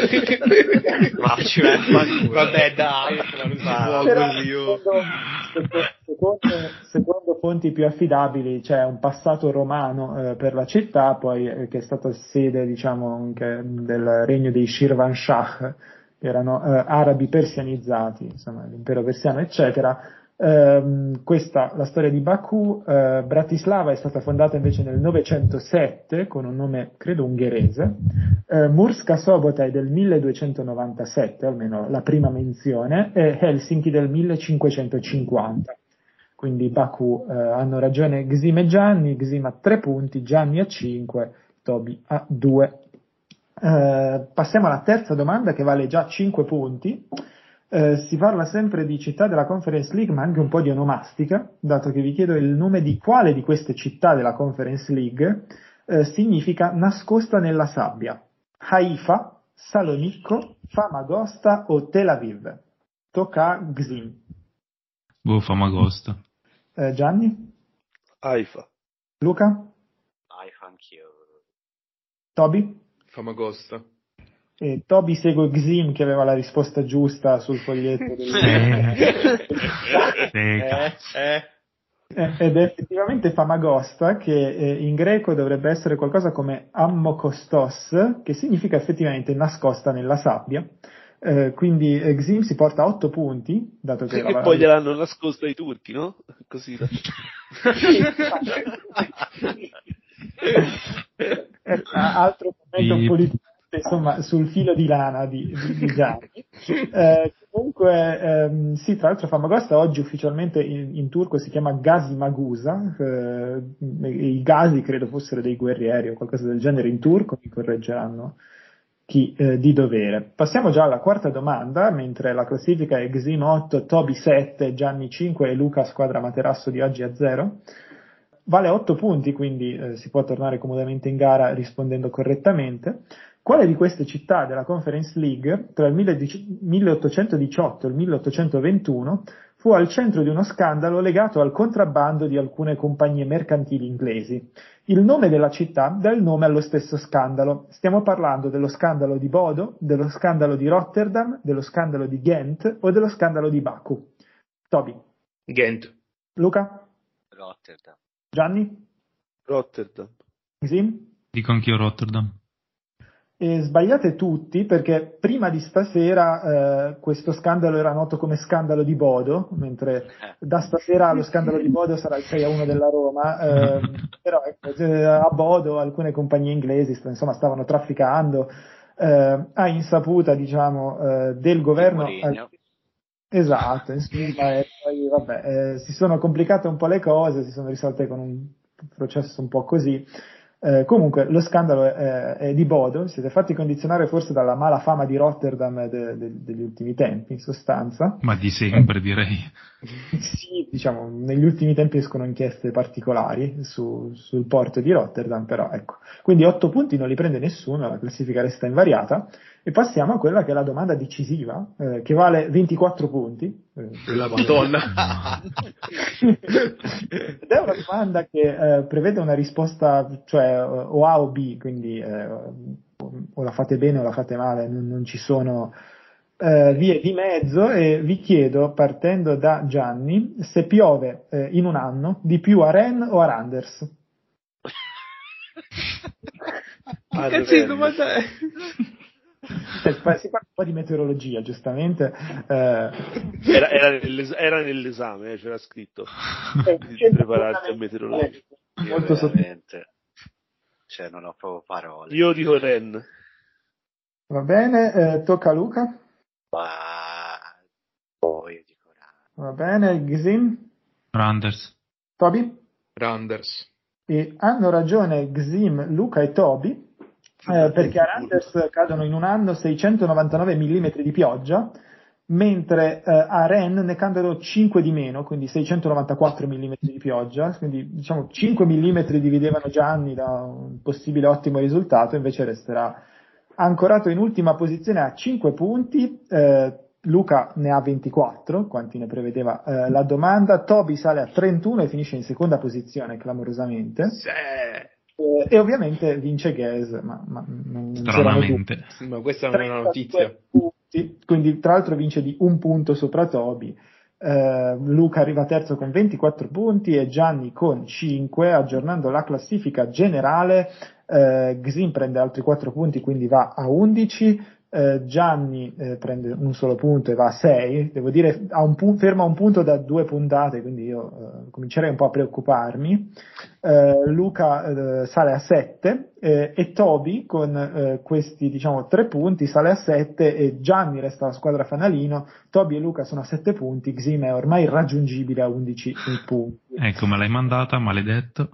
anni. Ma ci vai. Vabbè dai, non si può Però, così. io. secondo, secondo, secondo fonti più affidabili c'è un passato romano eh, per la città, poi eh, che è stata sede diciamo anche del regno dei Shirvanshah, che erano eh, arabi persianizzati, insomma l'impero persiano eccetera, Ehm, questa la storia di Baku. eh, Bratislava è stata fondata invece nel novecentosette con un nome credo ungherese. eh, Murska Sobota è del milleduecentonovantasette, almeno la prima menzione, e Helsinki del millecinquecentocinquanta. Quindi Baku eh, hanno ragione Gzim e Gianni. Gzim a tre punti, Gianni a cinque, Toby a due. Eh, passiamo alla terza domanda che vale già cinque punti. Eh, si parla sempre di città della Conference League, ma anche un po' di onomastica, dato che vi chiedo il nome di quale di queste città della Conference League eh, significa nascosta nella sabbia. Haifa, Salonicco, Famagosta o Tel Aviv? Tocca a Gzim. Boh, Famagosta. Eh, Gianni? Haifa. Luca? Haifa anch'io. Toby? Famagosta. E Toby segue Gzim che aveva la risposta giusta sul foglietto del... eh, eh. ed è effettivamente Famagosta, che eh, in greco dovrebbe essere qualcosa come ammokostos, che significa effettivamente nascosta nella sabbia. Eh, quindi eh, Gzim si porta a otto punti, dato che... E la... poi gliel'hanno nascosta i turchi, no? Così. Altro commento politico, insomma, sul filo di lana di, di, di Gianni. Eh, comunque, ehm, sì, tra l'altro Famagosta oggi ufficialmente in, in turco si chiama Gazi Magusa. Eh, i Gazi credo fossero dei guerrieri o qualcosa del genere in turco, mi correggeranno chi eh, di dovere. Passiamo già alla quarta domanda, mentre la classifica è Gzim otto, Toby sette, Gianni cinque e Luca squadra Materasso di oggi a zero. Vale otto punti, quindi eh, si può tornare comodamente in gara rispondendo correttamente. Quale di queste città della Conference League tra il milleottocentodiciotto e il milleottocentoventuno fu al centro di uno scandalo legato al contrabbando di alcune compagnie mercantili inglesi? Il nome della città dà il nome allo stesso scandalo. Stiamo parlando dello scandalo di Bodo, dello scandalo di Rotterdam, dello scandalo di Ghent o dello scandalo di Baku. Toby. Ghent. Luca? Rotterdam. Gianni? Rotterdam. Gzim? Dico anch'io Rotterdam. E sbagliate tutti, perché prima di stasera eh, questo scandalo era noto come scandalo di Bodo, mentre da stasera lo scandalo di Bodo sarà il sei a uno della Roma. Eh, però ecco, a Bodo alcune compagnie inglesi insomma stavano trafficando eh, a insaputa, diciamo, eh, del governo. Al... Esatto, insomma, e poi vabbè, eh, si sono complicate un po' le cose, si sono risolte con un processo un po' così. Eh, comunque lo scandalo è, è di Bodo, siete fatti condizionare forse dalla mala fama di Rotterdam de, de, degli ultimi tempi, in sostanza. Ma di sempre, direi. Sì, diciamo, negli ultimi tempi escono inchieste particolari su, sul porto di Rotterdam, però ecco. Quindi otto punti non li prende nessuno, la classifica resta invariata, e passiamo a quella che è la domanda decisiva, eh, che vale ventiquattro punti. Eh, la Madonna! Ed è una domanda che eh, prevede una risposta, cioè o A o B, quindi eh, o la fate bene o la fate male, non, non ci sono eh, vie di mezzo, e vi chiedo, partendo da Gianni, se piove eh, in un anno di più a Rennes o a Randers? Che cazzo di domanda è? Si parla un po' di meteorologia, giustamente. Eh, era, era, nell'es- era nell'esame, eh, c'era scritto di prepararsi a meteorologia. Io veramente, cioè non ho proprio parole. Io dico Ren. Va bene, eh, tocca a Luca. Ma poi io dico Va bene, Gzim. Randers. Toby? Randers. E hanno ragione Gzim, Luca e Toby. Eh, perché a Randers cadono in un anno seicentonovantanove millimetri di pioggia, mentre eh, a Rennes ne cadono cinque di meno, quindi seicentonovantaquattro millimetri di pioggia, quindi diciamo cinque millimetri dividevano Gianni da un possibile ottimo risultato, invece resterà ancorato in ultima posizione a cinque punti. eh, Luca ne ha ventiquattro, quanti ne prevedeva eh, la domanda. Toby sale a trentuno e finisce in seconda posizione clamorosamente. Sì. Eh, e ovviamente vince Ges, ma, ma non, non stranamente. Ma questa non è una notizia. Punti, quindi tra l'altro vince di un punto sopra Toby. Eh, Luca arriva terzo con ventiquattro punti e Gianni con cinque, aggiornando la classifica generale. Eh, Gzim prende altri quattro punti, quindi va a undici. eh, Gianni eh, prende un solo punto e va a sei, devo dire ha un pu- ferma un punto da due puntate, quindi io eh, comincerei un po' a preoccuparmi. eh, Luca eh, sale a sette eh, e Toby con eh, questi diciamo tre punti sale a sette e Gianni resta la squadra fanalino. Toby e Luca sono a sette punti, Xim è ormai irraggiungibile a undici punti. Ecco, me l'hai mandata, maledetto.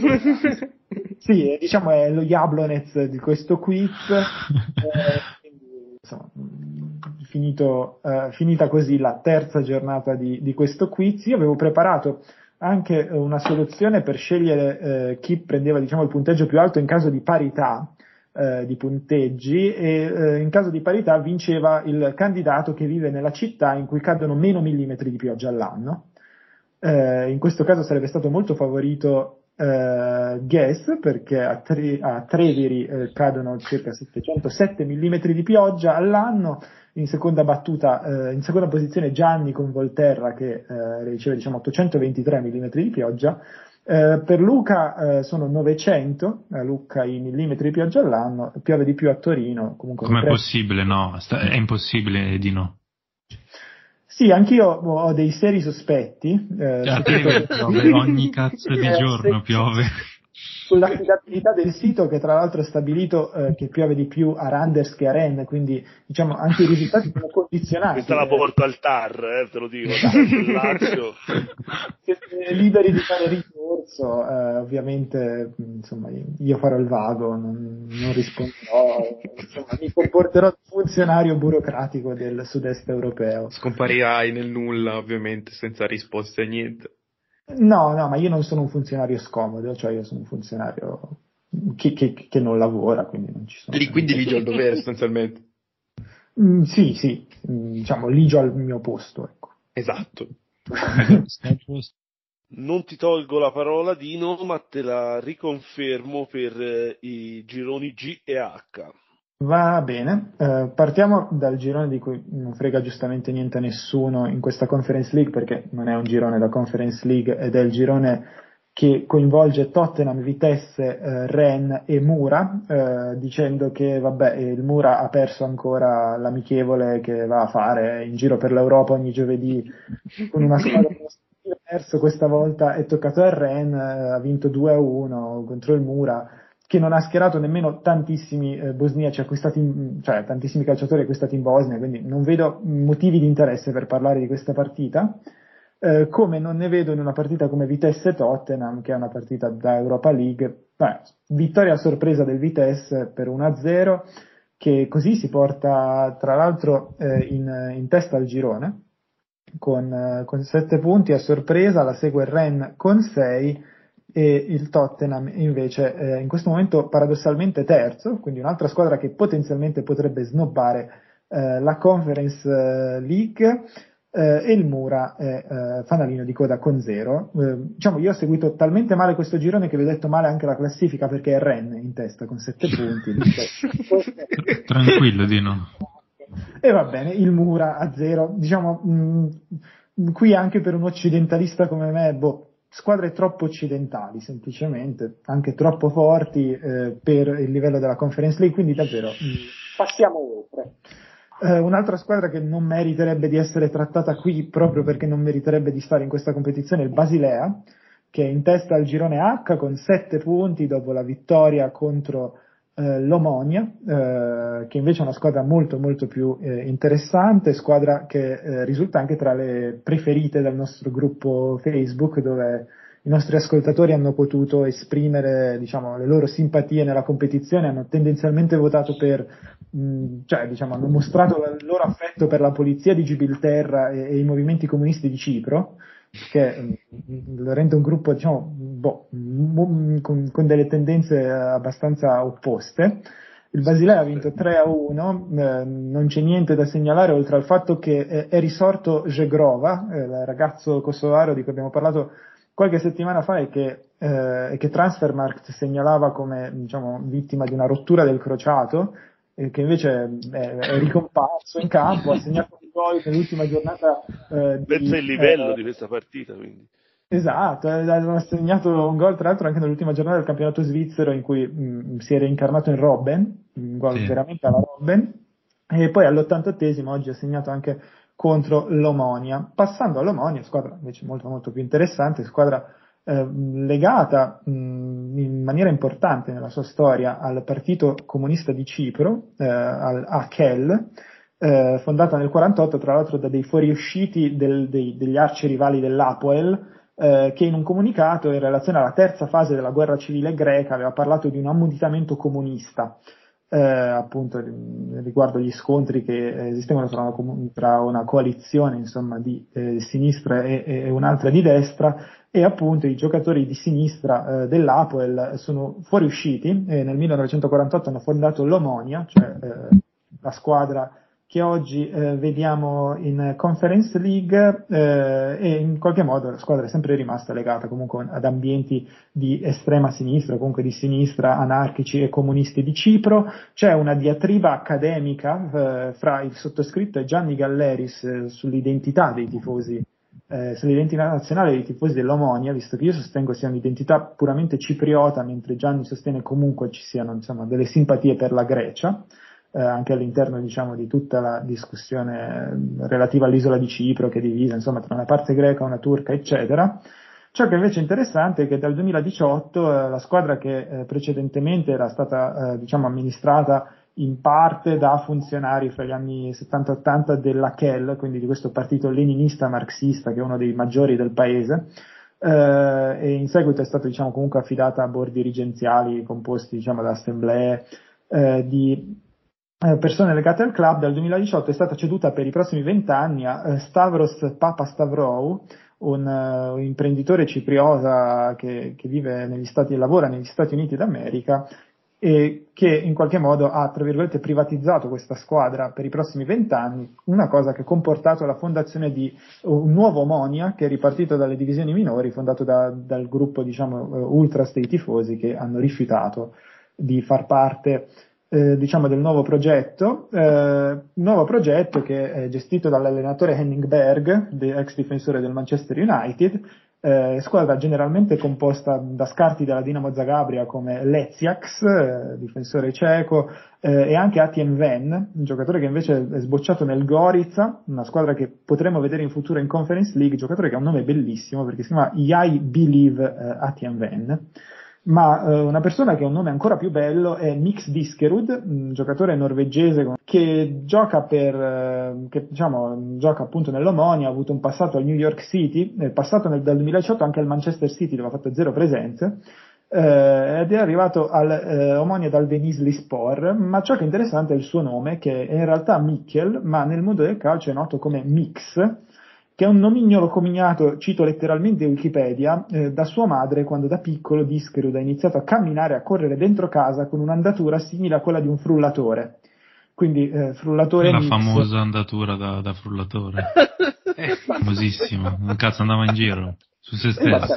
Sì, diciamo è lo Jablonez di questo quiz. eh, quindi, insomma, finito, eh, finita così la terza giornata di, di questo quiz. Io avevo preparato anche una soluzione per scegliere eh, chi prendeva diciamo il punteggio più alto in caso di parità eh, di punteggi e eh, in caso di parità vinceva il candidato che vive nella città in cui cadono meno millimetri di pioggia all'anno. Eh, in questo caso sarebbe stato molto favorito Uh, Guess perché a, tre, a Treviri eh, cadono circa settecentosette millimetri di pioggia all'anno. In seconda battuta, eh, in seconda posizione Gianni con Volterra che eh, riceve diciamo ottocentoventitré millimetri di pioggia. Eh, per Luca eh, sono novecento, a Lucca i millimetri di pioggia all'anno, piove di più a Torino. Comunque com'è tre... possibile? No, sta, è impossibile di no. Sì, anch'io ho dei seri sospetti. Eh, Cioè, piove, piove ogni cazzo di giorno, piove. Sull'affidabilità del sito, che tra l'altro è stabilito eh, che piove di più a Randers che a Rennes, quindi diciamo anche i risultati sono condizionati. Questa la porto al T A R, eh, te lo dico, dal Lazio. Siete liberi di fare ricorso, eh, ovviamente insomma io farò il vago, non, non risponderò, insomma, mi comporterò da funzionario burocratico del sud-est europeo. Scomparirai nel nulla, ovviamente, senza risposte a niente. No, no, ma io non sono un funzionario scomodo, cioè io sono un funzionario che, che, che non lavora, quindi non ci sono... Lì, quindi ligio al dovere, sostanzialmente. Mm, sì, sì, mm, diciamo ligio al mio posto, ecco. Esatto. Non ti tolgo la parola, Dino, ma te la riconfermo per eh, i gironi G e H. Va bene, eh, partiamo dal girone di cui non frega giustamente niente a nessuno in questa Conference League, perché non è un girone da Conference League ed è il girone che coinvolge Tottenham, Vitesse, eh, Rennes e Mura, eh, dicendo che vabbè, il Mura ha perso ancora l'amichevole che va a fare in giro per l'Europa ogni giovedì con una squadra diversa. Questa volta è toccato al Rennes, eh, ha vinto due a uno contro il Mura, che non ha schierato nemmeno tantissimi eh, bosniaci acquistati, in, cioè tantissimi calciatori acquistati in Bosnia, quindi non vedo motivi di interesse per parlare di questa partita, eh, come non ne vedo in una partita come Vitesse-Tottenham, che è una partita da Europa League. Beh, vittoria a sorpresa del Vitesse per uno a zero, che così si porta tra l'altro eh, in, in testa al girone, con, eh, con sette punti a sorpresa, la segue il Rennes con sei, e il Tottenham invece eh, in questo momento paradossalmente terzo, quindi un'altra squadra che potenzialmente potrebbe snobbare eh, la Conference eh, League, eh, e il Mura è eh, fanalino di coda con zero. Eh, diciamo, io ho seguito talmente male questo girone che vi ho detto male anche la classifica, perché è Rennes in testa con sette punti. Tranquillo, Dino. E va bene, il Mura a zero, diciamo, mh, qui anche per un occidentalista come me, boh, squadre troppo occidentali, semplicemente, anche troppo forti eh, per il livello della Conference League, quindi davvero mh, passiamo oltre. Eh, un'altra squadra che non meriterebbe di essere trattata qui proprio perché non meriterebbe di stare in questa competizione è il Basilea, che è in testa al girone H con sette punti dopo la vittoria contro eh, l'Omonia, eh, che invece è una squadra molto molto più eh, interessante, squadra che eh, risulta anche tra le preferite del nostro gruppo Facebook, dove i nostri ascoltatori hanno potuto esprimere, diciamo, le loro simpatie nella competizione, hanno tendenzialmente votato per, mh, cioè, diciamo, hanno mostrato il loro affetto per la polizia di Gibilterra e, e i movimenti comunisti di Cipro, che mh, lo rende un gruppo, diciamo, boh, m- con, con delle tendenze abbastanza opposte. Il Basilea ha vinto tre a uno, eh, non c'è niente da segnalare oltre al fatto che è, è risorto Žegrova, eh, il ragazzo kosovaro di cui abbiamo parlato qualche settimana fa e che, eh, che Transfermarkt segnalava come, diciamo, vittima di una rottura del crociato, e che invece è, è ricomparso in campo, ha segnato un gol nell'ultima giornata. Eh, Pensa il di, livello eh, di questa partita, quindi. Esatto, ha segnato un gol tra l'altro anche nell'ultima giornata del campionato svizzero in cui mh, si era incarnato in Robben, un gol Sì. veramente alla Robben. e poi all'ottantottesimo oggi ha segnato anche contro l'Omonia. Passando all'Omonia, squadra invece molto molto più interessante, squadra eh, legata mh, in maniera importante nella sua storia al Partito Comunista di Cipro, eh, al A K E L, eh, fondata nel quarantotto tra l'altro da dei fuoriusciti del, dei, degli arcirivali dell'Apoel, eh, che in un comunicato in relazione alla terza fase della guerra civile greca aveva parlato di un ammutamento comunista. Eh, appunto riguardo gli scontri che esistevano tra una, tra una coalizione insomma di eh, sinistra e, e un'altra di destra, e appunto i giocatori di sinistra eh, dell'Apoel sono fuoriusciti e nel millenovecentoquarantotto hanno fondato l'Omonia, cioè eh, la squadra che oggi eh, vediamo in Conference League, eh, e in qualche modo la squadra è sempre rimasta legata comunque ad ambienti di estrema sinistra, comunque di sinistra, anarchici e comunisti di Cipro. C'è una diatriba accademica eh, fra il sottoscritto e Gianni Galleris eh, sull'identità dei tifosi, eh, sull'identità nazionale dei tifosi dell'Omonia, visto che io sostengo sia un'identità puramente cipriota, mentre Gianni sostiene comunque ci siano insomma delle simpatie per la Grecia. Eh, anche all'interno diciamo di tutta la discussione relativa all'isola di Cipro, che è divisa insomma tra una parte greca e una turca, eccetera. Ciò che invece è interessante è che dal duemiladiciotto eh, la squadra che eh, precedentemente era stata eh, diciamo amministrata in parte da funzionari fra gli anni settanta ottanta dell'A K E L, quindi di questo partito leninista marxista che è uno dei maggiori del paese, eh, e in seguito è stata diciamo comunque affidata a board dirigenziali composti diciamo da assemblee eh, di persone legate al club. Dal duemiladiciotto è stata ceduta per i prossimi vent'anni a Stavros Papastavrou, un uh, imprenditore cipriota che, che vive negli Stati e lavora negli Stati Uniti d'America, e che in qualche modo ha, tra virgolette, privatizzato questa squadra per i prossimi vent'anni, una cosa che ha comportato la fondazione di un nuovo Omonia, che è ripartito dalle divisioni minori, fondato da, dal gruppo, diciamo, ultras dei tifosi, che hanno rifiutato di far parte Eh, diciamo del nuovo progetto, eh, nuovo progetto che è gestito dall'allenatore Henning Berg, ex difensore del Manchester United, eh, squadra generalmente composta da scarti della Dinamo Zagabria come Leziax, eh, difensore ceco, eh, e anche Atien Ven, un giocatore che invece è sbocciato nel Gorica, una squadra che potremo vedere in futuro in Conference League, giocatore che ha un nome bellissimo perché si chiama I Believe eh, Atien Ven. Ma eh, una persona che ha un nome ancora più bello è Mix Diskerud, un giocatore norvegese che gioca per eh, che diciamo gioca appunto nell'Omonia, ha avuto un passato al New York City, è passato nel, dal duemiladiciotto anche al Manchester City dove ha fatto zero presenze, eh, ed è arrivato al eh, Omonia dal Denizli Spor. Ma ciò che è interessante è il suo nome, che è in realtà Mikkel, ma nel mondo del calcio è noto come Mix, che è un nomignolo coniato, cito letteralmente Wikipedia, eh, da sua madre quando da piccolo Diskerud ha iniziato a camminare e a correre dentro casa con un'andatura simile a quella di un frullatore. Quindi eh, frullatore la mix. Famosa andatura da, da frullatore. Famosissima. Un cazzo andava in giro su se stesso.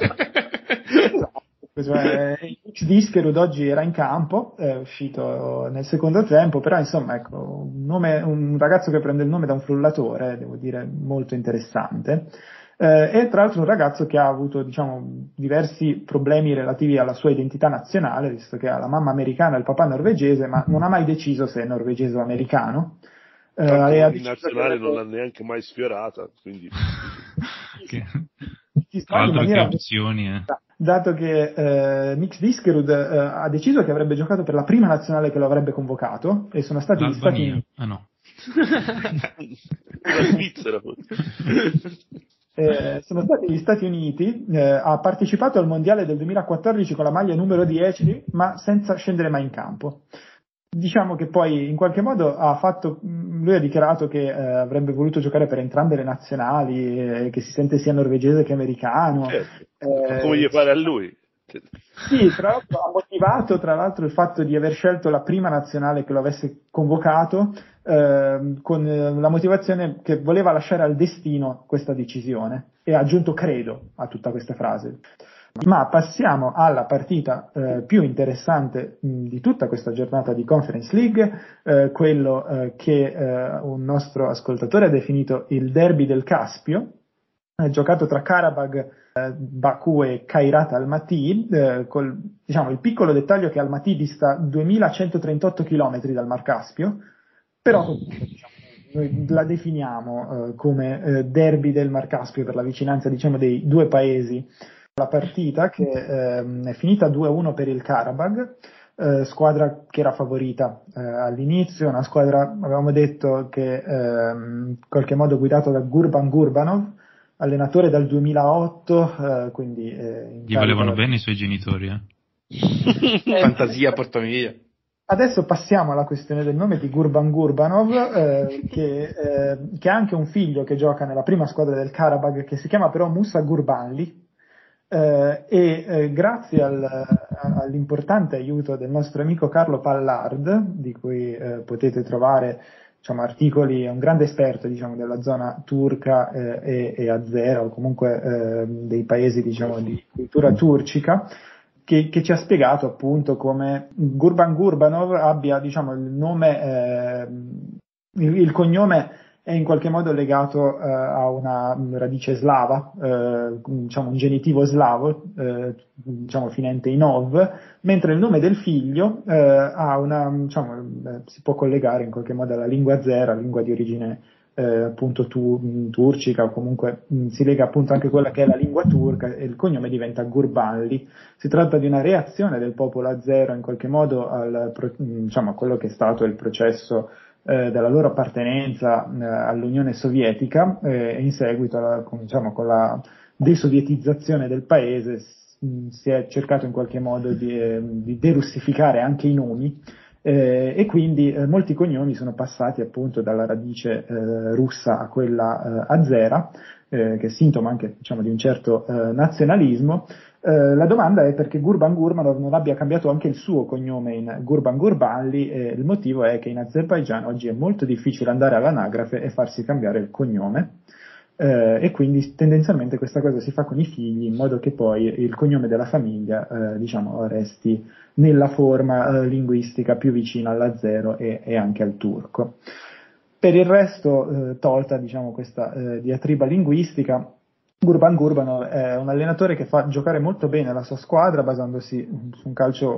Cioè, X Diskerud oggi era in campo, è uscito nel secondo tempo, però insomma ecco, un, nome, un ragazzo che prende il nome da un frullatore, devo dire molto interessante, eh, e tra l'altro un ragazzo che ha avuto diciamo diversi problemi relativi alla sua identità nazionale, visto che ha la mamma americana e il papà norvegese, ma non ha mai deciso se è norvegese o americano. Eh, e in nazionale non l'ha neanche mai sfiorata, quindi che... tra l'altro che opzioni eh. Dato che eh, Mix Diskerud eh, ha deciso che avrebbe giocato per la prima nazionale che lo avrebbe convocato, e sono stati gli Stati Uniti. Ah no. La Svizzera. Eh, sono stati gli Stati Uniti, eh, ha partecipato al mondiale del duemilaquattordici con la maglia numero dieci, ma senza scendere mai in campo. Diciamo che poi in qualche modo ha fatto, lui ha dichiarato che eh, avrebbe voluto giocare per entrambe le nazionali, eh, che si sente sia norvegese che americano. Certo. Eh, come gli pare a lui. Sì, tra l'altro ha motivato tra l'altro il fatto di aver scelto la prima nazionale che lo avesse convocato, eh, con la motivazione che voleva lasciare al destino questa decisione, e ha aggiunto credo a tutta questa frase. Ma passiamo alla partita eh, più interessante mh, di tutta questa giornata di Conference League, eh, quello eh, che eh, un nostro ascoltatore ha definito il derby del Caspio, eh, giocato tra Karabag, eh, Baku e Kairat Almaty, eh, col diciamo il piccolo dettaglio che Almaty dista duemilacentotrentotto chilometri dal Mar Caspio, però diciamo, noi la definiamo eh, come eh, derby del Mar Caspio per la vicinanza, diciamo, dei due paesi. La partita che ehm, è finita due a uno per il Karabakh, eh, squadra che era favorita eh, all'inizio, una squadra, avevamo detto, che ehm, in qualche modo guidato da Gurban Gurbanov, allenatore dal duemilaotto, eh, quindi eh, gli volevano da... bene i suoi genitori, eh? Fantasia porta via. Adesso passiamo alla questione del nome di Gurban Gurbanov, eh, che, eh, che ha anche un figlio che gioca nella prima squadra del Karabakh, che si chiama però Musa Gurbanli, eh, e eh, grazie al, all'importante aiuto del nostro amico Carlo Pallard, di cui eh, potete trovare, diciamo, articoli, è un grande esperto, diciamo, della zona turca eh, e, e azera, o comunque eh, dei paesi, diciamo, di cultura turcica, Che, che ci ha spiegato appunto come Gurban Gurbanov abbia, diciamo, il nome, eh, il, il cognome è in qualche modo legato eh, a una radice slava, eh, diciamo un genitivo slavo, eh, diciamo finente in ov, mentre il nome del figlio eh, ha una, diciamo, eh, si può collegare in qualche modo alla lingua azera, lingua di origine Eh, appunto tu, turcica, o comunque mh, si lega appunto anche quella che è la lingua turca, e il cognome diventa Gurbanli. Si tratta di una reazione del popolo azero in qualche modo al, diciamo, a quello che è stato il processo eh, della loro appartenenza eh, all'Unione Sovietica, eh, e in seguito alla, con, diciamo, con la desovietizzazione del paese mh, si è cercato in qualche modo di, eh, di derussificare anche i nomi. Eh, e quindi eh, molti cognomi sono passati appunto dalla radice eh, russa a quella eh, azera, eh, che è sintomo anche, diciamo, di un certo eh, nazionalismo. Eh, la domanda è perché Gurban Gurbanov non abbia cambiato anche il suo cognome in Gurban Gurbanli, e il motivo è che in Azerbaigian oggi è molto difficile andare all'anagrafe e farsi cambiare il cognome. Eh, e quindi tendenzialmente questa cosa si fa con i figli, in modo che poi il cognome della famiglia eh, diciamo resti nella forma eh, linguistica più vicina all'azero e, e anche al turco. Per il resto, eh, tolta, diciamo, questa eh, diatriba linguistica, Gurban Gurbanov è un allenatore che fa giocare molto bene la sua squadra, basandosi su un calcio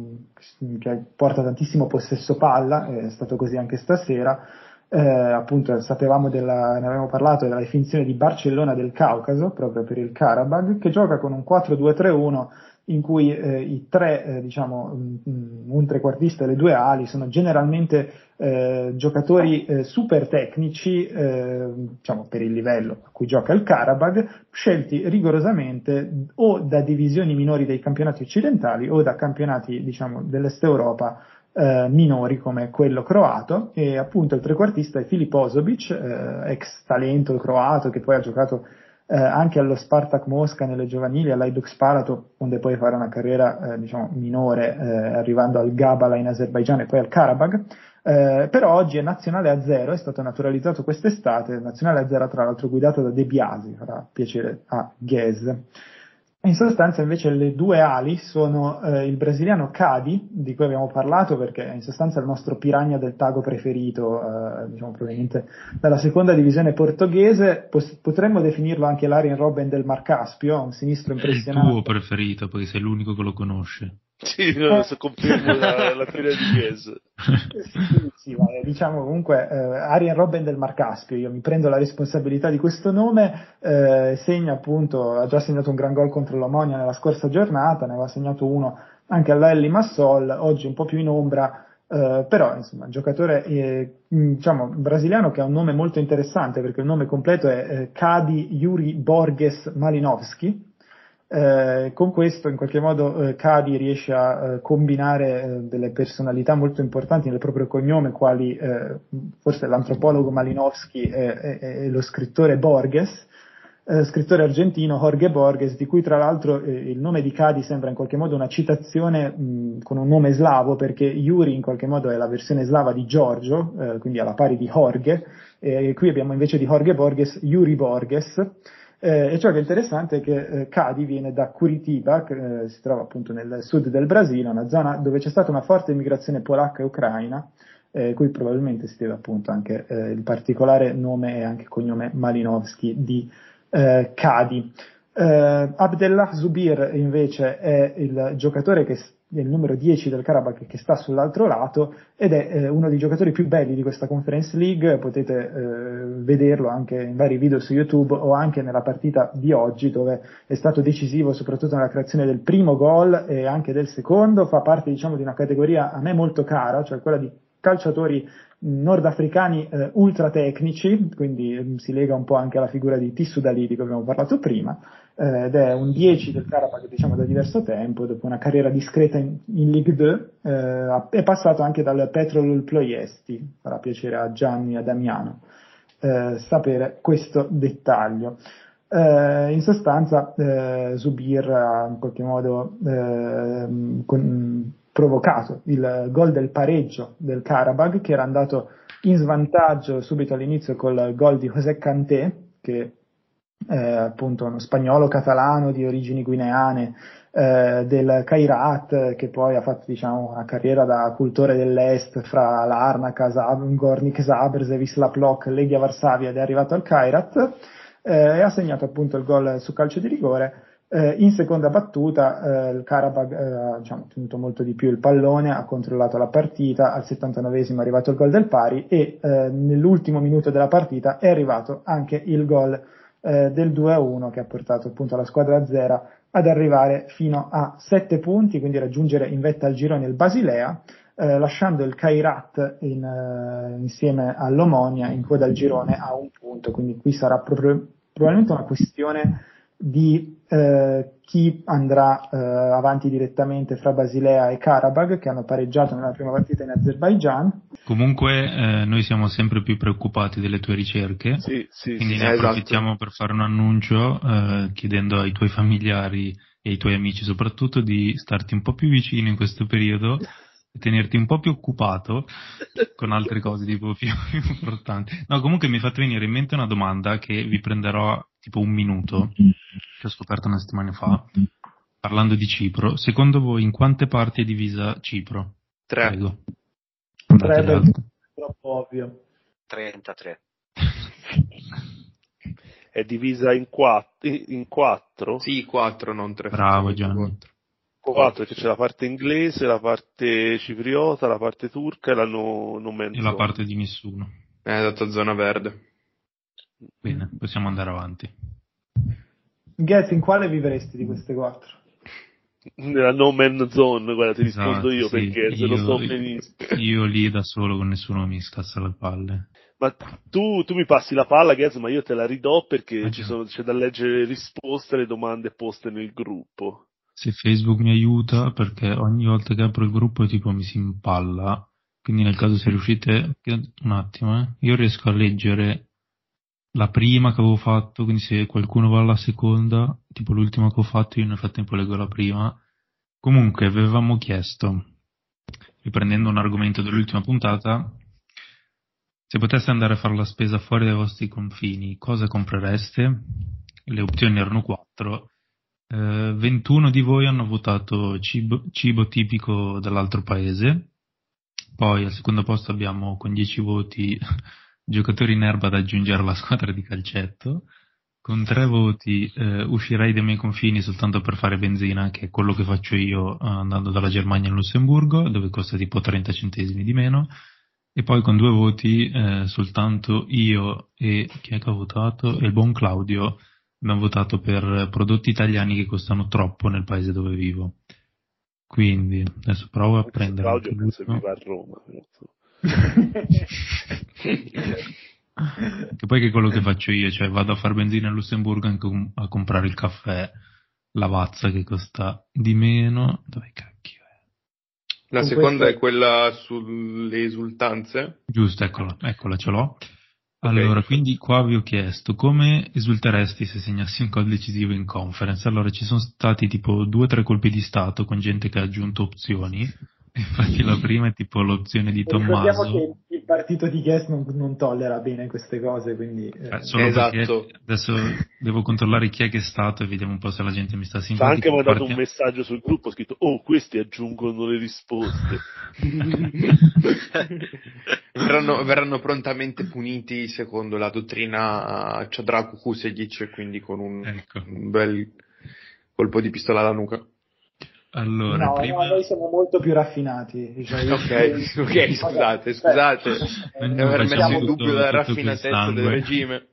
mh, che porta tantissimo possesso palla, è stato così anche stasera. Eh, appunto sapevamo della, ne avevamo parlato, della definizione di Barcellona del Caucaso, proprio per il Karabakh, che gioca con un quattro due tre uno in cui eh, i tre, eh, diciamo, mh, un trequartista e le due ali sono generalmente eh, giocatori eh, super tecnici, eh, diciamo, per il livello a cui gioca il Karabakh, scelti rigorosamente o da divisioni minori dei campionati occidentali o da campionati, diciamo, dell'Est Europa Eh, minori come quello croato. E appunto il trequartista è Filip Osovic, eh, ex talento croato, che poi ha giocato eh, anche allo Spartak Mosca nelle giovanili, all'Hajduk Sparato, onde poi fare una carriera eh, diciamo minore, eh, arrivando al Gabala in Azerbaigian e poi al Karabakh. Eh, però oggi è nazionale azero, è stato naturalizzato quest'estate, nazionale azero tra l'altro guidato da De Biasi, farà piacere a Ghez. In sostanza invece le due ali sono eh, il brasiliano Cadi, di cui abbiamo parlato perché è in sostanza il nostro piranha del Tago preferito, eh, diciamo proveniente dalla seconda divisione portoghese. Pos- potremmo definirlo anche l'Arjen Robben del Mar Caspio, un sinistro impressionante. È il tuo preferito, perché sei l'unico che lo conosce. Sì, no, eh. confermo la, la teoria di Ghez. Sì, sì, vale. Diciamo comunque eh, Arjen Robben del Mar Caspio, io mi prendo la responsabilità di questo nome, eh, segna appunto, ha già segnato un gran gol contro l'Omonia nella scorsa giornata, ne aveva segnato uno anche all'A L Massol, oggi un po' più in ombra, eh, però insomma un giocatore eh, diciamo brasiliano che ha un nome molto interessante, perché il nome completo è eh, Cadi Yuri Borges Malinovski. Eh, con questo in qualche modo eh, Cadi riesce a eh, combinare eh, delle personalità molto importanti nel proprio cognome, quali eh, forse l'antropologo Malinowski e, e, e lo scrittore Borges, eh, scrittore argentino Jorge Borges, di cui tra l'altro eh, il nome di Cadi sembra in qualche modo una citazione mh, con un nome slavo, perché Yuri in qualche modo è la versione slava di Giorgio, eh, quindi alla pari di Jorge, e qui abbiamo invece di Jorge Borges Yuri Borges. Eh, e ciò che è interessante è che eh, Cadi viene da Curitiba, che eh, si trova appunto nel sud del Brasile, una zona dove c'è stata una forte immigrazione polacca e ucraina, eh, cui probabilmente si deve appunto anche eh, il particolare nome e anche cognome Malinowski di eh, Cadi. Uh, Abdellah Zubir invece è il giocatore che è il numero dieci del Karabakh che sta sull'altro lato ed è eh, uno dei giocatori più belli di questa Conference League. Potete eh, vederlo anche in vari video su YouTube o anche nella partita di oggi, dove è stato decisivo soprattutto nella creazione del primo gol e anche del secondo. Fa parte, diciamo, di una categoria a me molto cara, cioè quella di calciatori nordafricani eh, ultra tecnici, quindi eh, si lega un po' anche alla figura di Tissou Dalì di cui abbiamo parlato prima, eh, ed è un dieci del Karabakh, diciamo, da diverso tempo. Dopo una carriera discreta in, in Ligue due eh, è passato anche dal Petrol Ploiesti. Farà piacere a Gianni e a Damiano eh, sapere questo dettaglio. Eh, in sostanza eh, Zubir ha in qualche modo eh, con, provocato il gol del pareggio del Karabakh, che era andato in svantaggio subito all'inizio col gol di José Kanté, che è appunto uno spagnolo catalano di origini guineane eh, del Kairat, che poi ha fatto, diciamo, una carriera da cultore dell'Est fra Larnaca, Zab- Gornik Zabrze, Wisla Plock, Legia Varsavia, ed è arrivato al Kairat eh, e ha segnato appunto il gol su calcio di rigore. Eh, in seconda battuta eh, il Karabakh eh, ha diciamo, tenuto molto di più il pallone, ha controllato la partita. Al settantanovesimo è arrivato il gol del pari e eh, nell'ultimo minuto della partita è arrivato anche il gol eh, del due a uno, che ha portato appunto la squadra azzera ad arrivare fino a sette punti, quindi raggiungere in vetta al girone il Basilea, eh, lasciando il Kairat in, eh, insieme all'Omonia in coda al girone a un punto. Quindi qui sarà proprio, probabilmente una questione di eh, chi andrà eh, avanti direttamente fra Basilea e Karabakh, che hanno pareggiato nella prima partita in Azerbaigian. Comunque eh, noi siamo sempre più preoccupati delle tue ricerche, sì, sì, quindi sì, ne esatto. approfittiamo per fare un annuncio eh, chiedendo ai tuoi familiari e ai tuoi amici soprattutto di starti un po' più vicino in questo periodo e tenerti un po' più occupato con altre cose tipo più, più importanti. No, comunque mi è fatto venire in mente una domanda che vi prenderò tipo un minuto, che ho scoperto una settimana fa, parlando di Cipro. Secondo voi in quante parti è divisa Cipro? Tre. Prego. Tre, è troppo ovvio. trentatré. È divisa in quattro? In quattro? Sì, quattro, non tre. Bravo Gianni. Quattro, che c'è la parte inglese, la parte cipriota, la parte turca e la no, no E la parte di nessuno. È dato zona verde. Bene, possiamo andare avanti. Ghez, in quale vivresti di queste quattro? Nella no man zone, guarda, ti Esatto, rispondo io sì, perché se io, lo so benissimo. Io lì da solo con nessuno mi scassa le palle. Ma tu, tu mi passi la palla, Ghez, ma io te la ridò perché Ah, ci già. sono, c'è da leggere le risposte alle domande poste nel gruppo. Se Facebook mi aiuta, perché ogni volta che apro il gruppo tipo mi si impalla, quindi nel caso se riuscite, un attimo, eh, io riesco a leggere la prima che avevo fatto, quindi se qualcuno va alla seconda, tipo l'ultima che ho fatto, io nel frattempo leggo la prima. Comunque avevamo chiesto, riprendendo un argomento dell'ultima puntata, se poteste andare a fare la spesa fuori dai vostri confini, cosa comprereste? Le opzioni erano quattro. Eh, ventuno di voi hanno votato cibo, cibo tipico dell'altro paese. Poi al secondo posto abbiamo con dieci voti giocatori in erba da aggiungere alla squadra di calcetto. Con tre voti eh, uscirei dai miei confini soltanto per fare benzina, che è quello che faccio io eh, andando dalla Germania in Lussemburgo, dove costa tipo trenta centesimi di meno. E poi con due voti eh, soltanto io e chi è che ha votato? E il buon Claudio abbiamo votato per prodotti italiani che costano troppo nel paese dove vivo. Quindi adesso provo a prendere Claudio anche penso lui. viva a Roma. Che poi che è quello che faccio io, cioè vado a far benzina a Lussemburgo anche um, a comprare il caffè Lavazza che costa di meno. Dove cacchio è? La Con seconda questo- è quella sulle esultanze. Giusto, eccola, eccola, ce l'ho. Allora, Ok. quindi qua vi ho chiesto come esulteresti se segnassi un gol decisivo in conference. Allora, ci sono stati tipo due o tre colpi di stato con gente che ha aggiunto opzioni. Infatti la prima è tipo l'opzione di Ricordiamo Tommaso. che il il partito di Guest non, non tollera bene queste cose, quindi... Eh, solo esatto. Adesso devo controllare chi è che è stato e vediamo un po' se la gente mi sta Ci ha simpatico. anche mandato Partiamo... un messaggio sul gruppo scritto oh, questi aggiungono le risposte. verranno, verranno prontamente puniti secondo la dottrina Chadraku Kusegic, quindi con un, ecco. un bel colpo di pistola alla nuca. Allora, no, prima... no, noi siamo molto più raffinati. Cioè, ok, ok, scusate, scusate, non di aver messo in tutto, dubbio la tutto raffinatezza del regime.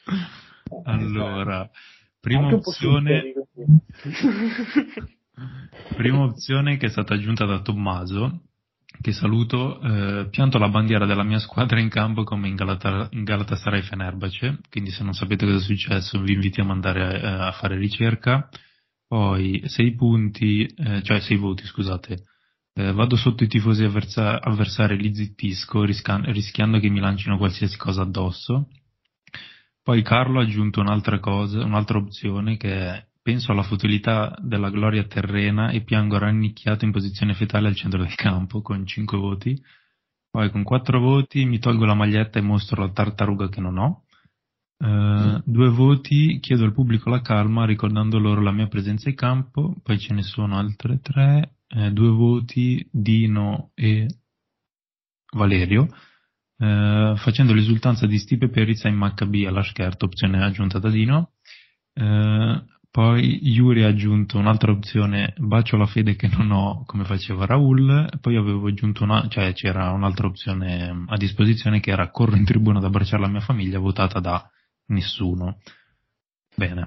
Allora, prima Anche un po' opzione... sulfurico. prima opzione che è stata aggiunta da Tommaso, che saluto, eh, pianto la bandiera della mia squadra in campo come in, Galata, in Galatasaray Fenerbahce, quindi se non sapete cosa è successo vi invitiamo ad andare a, a fare ricerca. Poi sei punti, eh, cioè sei voti, scusate, eh, vado sotto i tifosi avversa- avversari, li zittisco risca- rischiando che mi lancino qualsiasi cosa addosso. Poi Carlo ha aggiunto un'altra cosa, un'altra opzione che è penso alla futilità della gloria terrena e piango rannicchiato in posizione fetale al centro del campo con cinque voti. Poi con quattro voti mi tolgo la maglietta e mostro la tartaruga che non ho. Uh, due voti, chiedo al pubblico la calma ricordando loro la mia presenza in campo. Poi ce ne sono altre tre, eh, due voti, Dino e Valerio, uh, facendo l'esultanza di Stipe Perizza in Maccabi alla Scherto, opzione aggiunta da Dino. Uh, poi Yuri ha aggiunto un'altra opzione, bacio la fede che non ho, come faceva Raul. Poi avevo aggiunto una, cioè c'era un'altra opzione a disposizione che era corro in tribuna ad abbracciare la mia famiglia, votata da nessuno. Bene.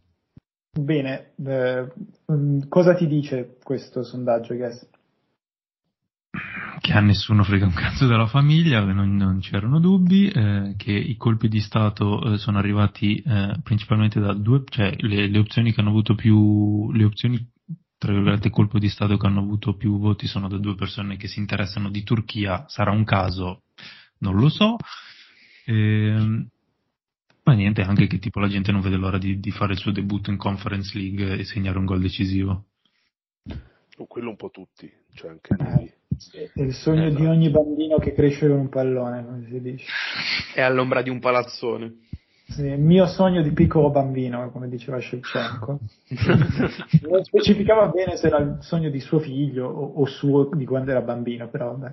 Bene, eh, cosa ti dice questo sondaggio, Guess? Che a nessuno frega un cazzo della famiglia, non, non c'erano dubbi, eh, che i colpi di Stato eh, sono arrivati eh, principalmente da due, cioè le, le opzioni che hanno avuto più, le opzioni tra virgolette colpo di Stato che hanno avuto più voti sono da due persone che si interessano di Turchia, sarà un caso, non lo so. E, ma niente, anche che tipo la gente non vede l'ora di, di fare il suo debutto in Conference League e segnare un gol decisivo. Oh, quello un po' tutti, cioè anche noi. È il sogno esatto. di ogni bambino che cresce con un pallone, come si dice. È all'ombra di un palazzone. Sì, il mio sogno di piccolo bambino, come diceva Shevchenko. Non specificava bene se era il sogno di suo figlio o, o suo di quando era bambino, però vabbè.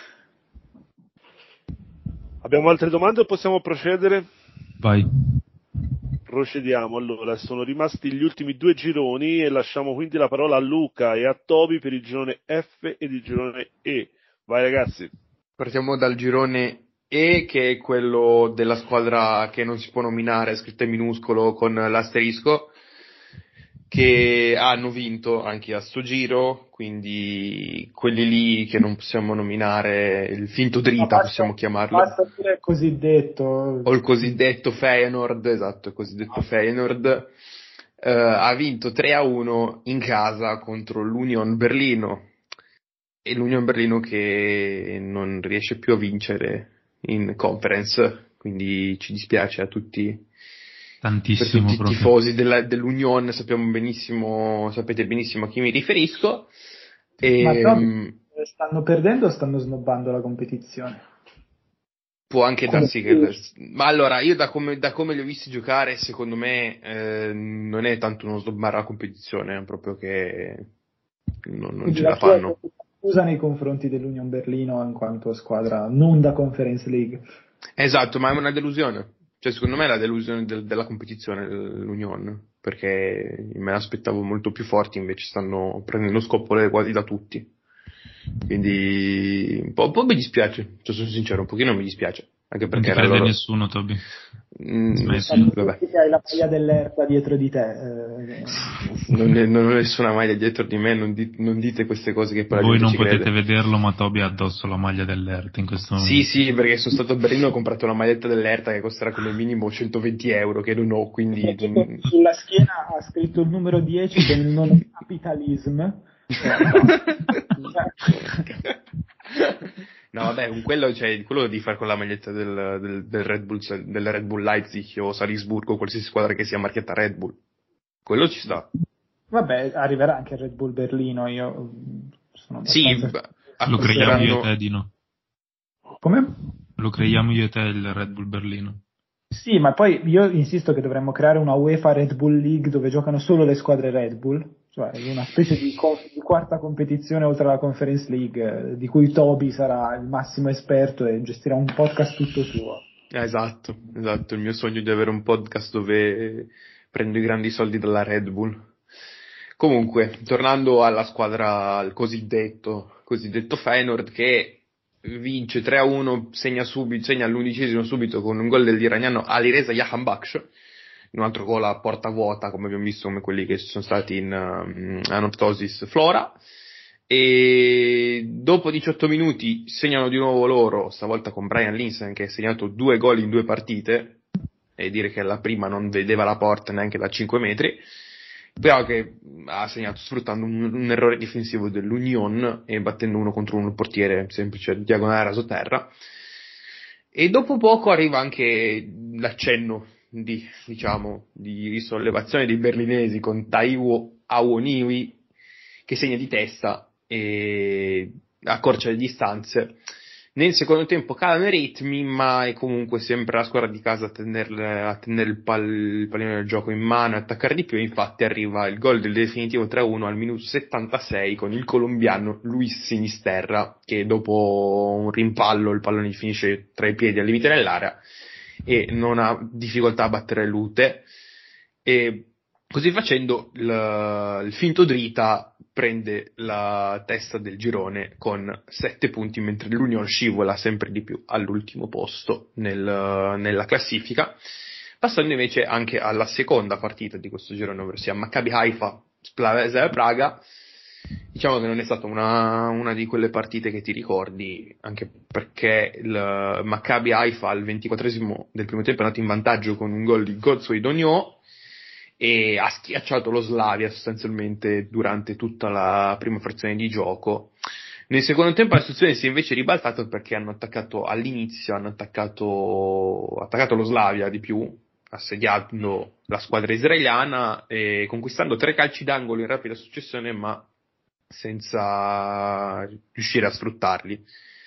Abbiamo altre domande o possiamo procedere? Vai. Procediamo, allora, sono rimasti gli ultimi due gironi e lasciamo quindi la parola a Luca e a Toby per il girone F ed il girone E. Vai ragazzi. Partiamo dal girone E, che è quello della squadra che non si può nominare, scritto in minuscolo con l'asterisco, che hanno vinto anche a sto giro, quindi quelli lì che non possiamo nominare, il finto drita basta, possiamo chiamarlo. Basta dire il cosiddetto. O il cosiddetto Feyenoord, esatto, il cosiddetto Feyenoord, eh, ha vinto tre a uno in casa contro l'Union Berlino, e l'Union Berlino che non riesce più a vincere in Conference, quindi ci dispiace a tutti. Tantissimo, per tutti proprio. i tifosi della, dell'Union, sappiamo benissimo, sapete benissimo a chi mi riferisco. E, Ma Toby, stanno perdendo o stanno snobbando la competizione? Può anche Come darsi che... Ma allora, io da come, da come li ho visti giocare, secondo me eh, non è tanto uno snobbare la competizione, è proprio che non, non ce la fanno. Scusa nei confronti dell'Union Berlino in quanto squadra non da Conference League. Esatto, ma è una delusione. Cioè, secondo me è la delusione del, della competizione dell'Union, perché me l'aspettavo molto più forti, invece stanno prendendo scopole quasi da tutti. Quindi un po', un po' mi dispiace, cioè, sono sincero, un pochino mi dispiace. Anche perché non ti crede loro... nessuno, Toby. Mm, sì, vabbè. Che hai la maglia dell'Erta dietro di te. Eh. Non, è, non ho nessuna maglia dietro di me, non, di, non dite queste cose che poi la Voi gente non ci potete crede. vederlo, ma Toby ha addosso la maglia dell'Erta in questo momento. Sì, sì, perché sono stato a Berlino e ho comprato una maglietta dell'Erta che costerà come minimo centoventi euro, che non ho, quindi... Sulla schiena ha scritto il numero dieci del non capitalism. No, vabbè, con quello, cioè, quello lo devi fare con la maglietta del, del, del Red Bull, del Red Bull Leipzig o Salisburgo, qualsiasi squadra che sia marchiata Red Bull. Quello ci sta. Vabbè, arriverà anche il Red Bull Berlino, io sono sì, abbastanza... Lo crediamo io e te, Dino. Come? Lo creiamo io e te il Red Bull Berlino. Sì, ma poi io insisto che dovremmo creare una UEFA Red Bull League dove giocano solo le squadre Red Bull, cioè una specie di, co- di quarta competizione oltre alla Conference League, eh, di cui Toby sarà il massimo esperto e gestirà un podcast tutto suo. Esatto, esatto, il mio sogno è di avere un podcast dove prendo i grandi soldi dalla Red Bull. Comunque, tornando alla squadra, al cosiddetto, cosiddetto Feyenoord, che vince tre a uno, segna subito, segna all'undicesimo subito con un gol dell'iraniano Alireza Jahanbakhsh, un altro gol a porta vuota, come abbiamo visto, come quelli che sono stati in um, Anorthosis Flora. E dopo diciotto minuti segnano di nuovo loro, stavolta con Brian Linsen che ha segnato due gol in due partite, e dire che la prima non vedeva la porta neanche da cinque metri, però che ha segnato sfruttando un, un errore difensivo dell'Union e battendo uno contro uno il portiere semplice diagonale rasoterra. E dopo poco arriva anche l'accenno di, diciamo, di risollevazione dei berlinesi con Taiwo Awoniwi che segna di testa e accorcia le distanze. Nel secondo tempo calano i ritmi, ma è comunque sempre la squadra di casa a tenere, a tenere il, pal, il pallino del gioco in mano e attaccare di più. Infatti arriva il gol del definitivo tre a uno al minuto settantasei con il colombiano Luis Sinisterra, che dopo un rimpallo il pallone gli finisce tra i piedi al limite dell'area e non ha difficoltà a battere Lute. E così facendo il, il finto Drita prende la testa del girone con sette punti, mentre l'Union scivola sempre di più all'ultimo posto nel, nella classifica, passando invece anche alla seconda partita di questo girone, ovvero sia Maccabi Haifa Slavia Praga. Diciamo che non è stata una, una di quelle partite che ti ricordi, anche perché il Maccabi Haifa al ventiquattresimo del primo tempo è andato in vantaggio con un gol di Godsoy Donio e ha schiacciato lo Slavia sostanzialmente durante tutta la prima frazione di gioco. Nel secondo tempo la situazione si è invece ribaltata perché hanno attaccato all'inizio, hanno attaccato, attaccato lo Slavia di più, assediando la squadra israeliana e conquistando tre calci d'angolo in rapida successione, ma senza riuscire a sfruttarli.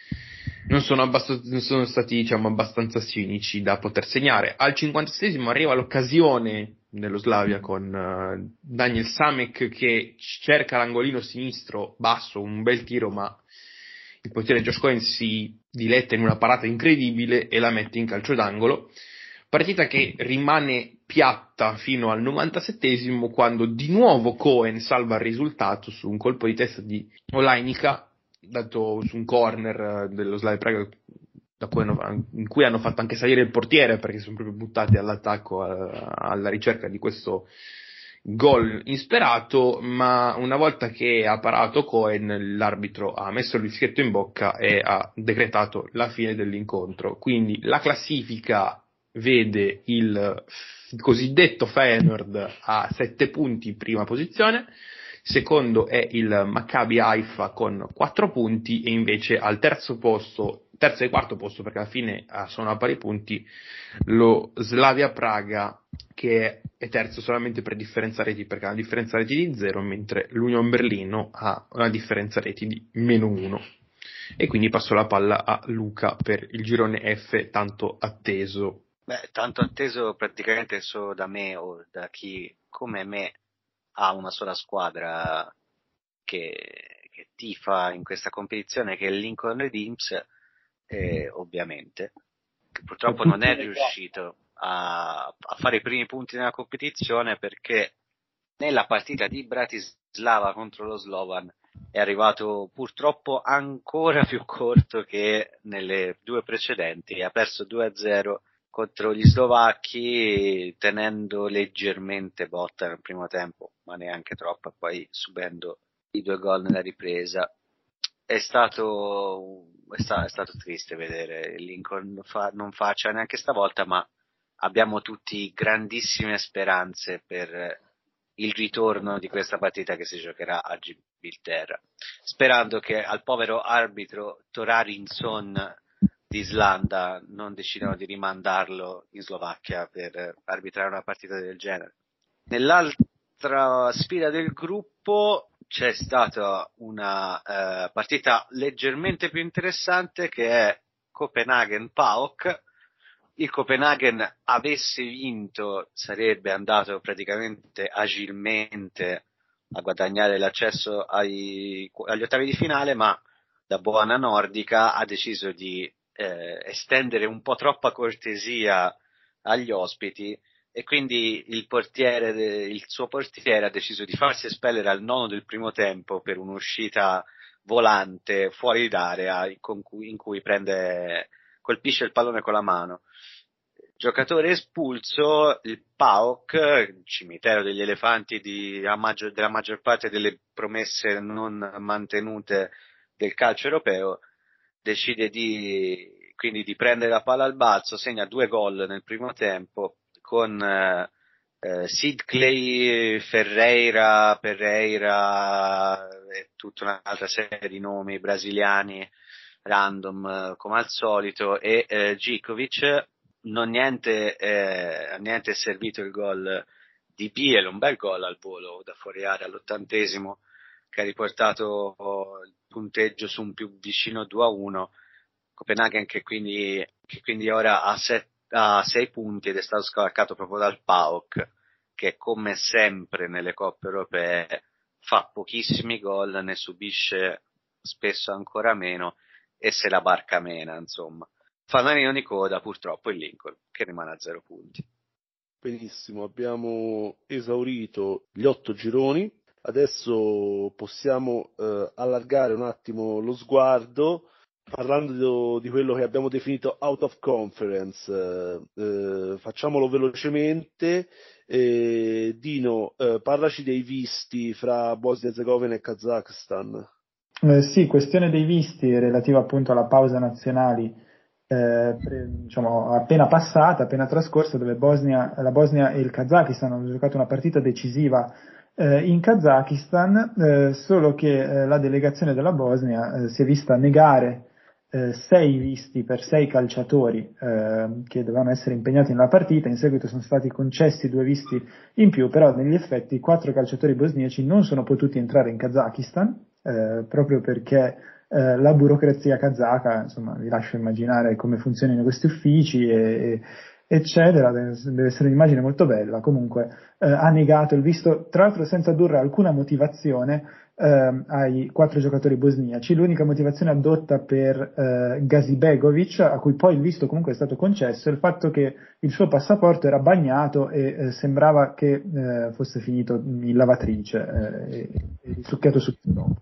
Non sono, abbast- non sono stati, diciamo, abbastanza cinici da poter segnare. Al cinquantaseiesimo arriva l'occasione dello Slavia con uh, Daniel Samek che cerca l'angolino sinistro basso, un bel tiro, ma il portiere Josh Cohen si diletta in una parata incredibile e la mette in calcio d'angolo. Partita che rimane piatta fino al novantasettesimo, quando di nuovo Cohen salva il risultato su un colpo di testa di Olajnika dato su un corner dello Slavia Praga, da cui hanno, in cui hanno fatto anche salire il portiere perché sono proprio buttati all'attacco a, alla ricerca di questo gol insperato. Ma una volta che ha parato Cohen, l'arbitro ha messo il fischietto in bocca e ha decretato la fine dell'incontro. Quindi la classifica vede il cosiddetto Feyenoord a sette punti, prima posizione. Secondo è il Maccabi Haifa con quattro punti e invece al terzo posto, terzo e quarto posto, perché alla fine sono a pari punti, lo Slavia Praga, che è terzo solamente per differenza reti, perché ha una differenza reti di zero, mentre l'Union Berlino ha una differenza reti di meno uno. E quindi passo la palla a Luca per il girone F tanto atteso. Beh, tanto atteso praticamente solo da me o da chi come me ha una sola squadra che, che tifa in questa competizione, che è il Lincoln Redeems, eh, ovviamente, che purtroppo non è riuscito a, a fare i primi punti nella competizione, perché nella partita di Bratislava contro lo Slovan è arrivato purtroppo ancora più corto che nelle due precedenti, ha perso due a zero contro gli slovacchi, tenendo leggermente botta nel primo tempo, ma neanche troppo, poi subendo i due gol nella ripresa. È stato, è stato, è stato triste vedere il Lincoln fa, non faccia neanche stavolta, ma abbiamo tutti grandissime speranze per il ritorno di questa partita che si giocherà a Gibilterra, sperando che al povero arbitro Torarinson di Islanda non decidano di rimandarlo in Slovacchia per arbitrare una partita del genere. Nell'altra sfida del gruppo c'è stata una uh, partita leggermente più interessante, che è Copenaghen-PAOK. Il Copenaghen avesse vinto sarebbe andato praticamente agilmente a guadagnare l'accesso ai, agli ottavi di finale, ma da buona nordica ha deciso di eh, estendere un po' troppa cortesia agli ospiti e quindi il portiere, il suo portiere ha deciso di farsi espellere al nono del primo tempo per un'uscita volante fuori d'area con cui, in cui prende, colpisce il pallone con la mano. Giocatore espulso, il PAOK, il cimitero degli elefanti di, a maggior, della maggior parte delle promesse non mantenute del calcio europeo, decide di quindi di prendere la palla al balzo, segna due gol nel primo tempo con eh, eh, Sid Clay, Ferreira, Pereira e tutta un'altra serie di nomi brasiliani random eh, come al solito e eh, Djikovic. Non niente, eh, niente è servito il gol di Biel, un bel gol al volo da fuori area all'ottantesimo che ha riportato il punteggio su un più vicino due a uno. Copenaghen che quindi, che quindi ora ha, set, ha sei punti ed è stato scavalcato proprio dal PAOK, che come sempre nelle coppe europee fa pochissimi gol, ne subisce spesso ancora meno e se la barca mena, insomma. Fanalino di coda purtroppo il Lincoln, che rimane a zero punti. Benissimo, abbiamo esaurito gli otto gironi, adesso possiamo eh, allargare un attimo lo sguardo parlando di quello che abbiamo definito out of conference. Eh, eh, facciamolo velocemente. Eh, Dino, eh, parlaci dei visti fra Bosnia Erzegovina e Kazakhstan. Eh, sì, questione dei visti relativa appunto alla pausa nazionali. Eh, pre, diciamo, appena passata, appena trascorsa, dove Bosnia, la Bosnia e il Kazakistan hanno giocato una partita decisiva eh, in Kazakistan, eh, solo che eh, la delegazione della Bosnia eh, si è vista negare eh, sei visti per sei calciatori eh, che dovevano essere impegnati nella partita. In seguito sono stati concessi due visti in più, però negli effetti i quattro calciatori bosniaci non sono potuti entrare in Kazakistan eh, proprio perché Eh, la burocrazia kazaka, insomma, vi lascio immaginare come funzionino questi uffici, e, e, eccetera, deve, deve essere un'immagine molto bella. Comunque eh, ha negato il visto, tra l'altro senza addurre alcuna motivazione eh, ai quattro giocatori bosniaci. L'unica motivazione addotta per eh, Gazibegovic, a cui poi il visto comunque è stato concesso, è il fatto che il suo passaporto era bagnato e eh, sembrava che eh, fosse finito in lavatrice eh, e, e risucchiato subito dopo.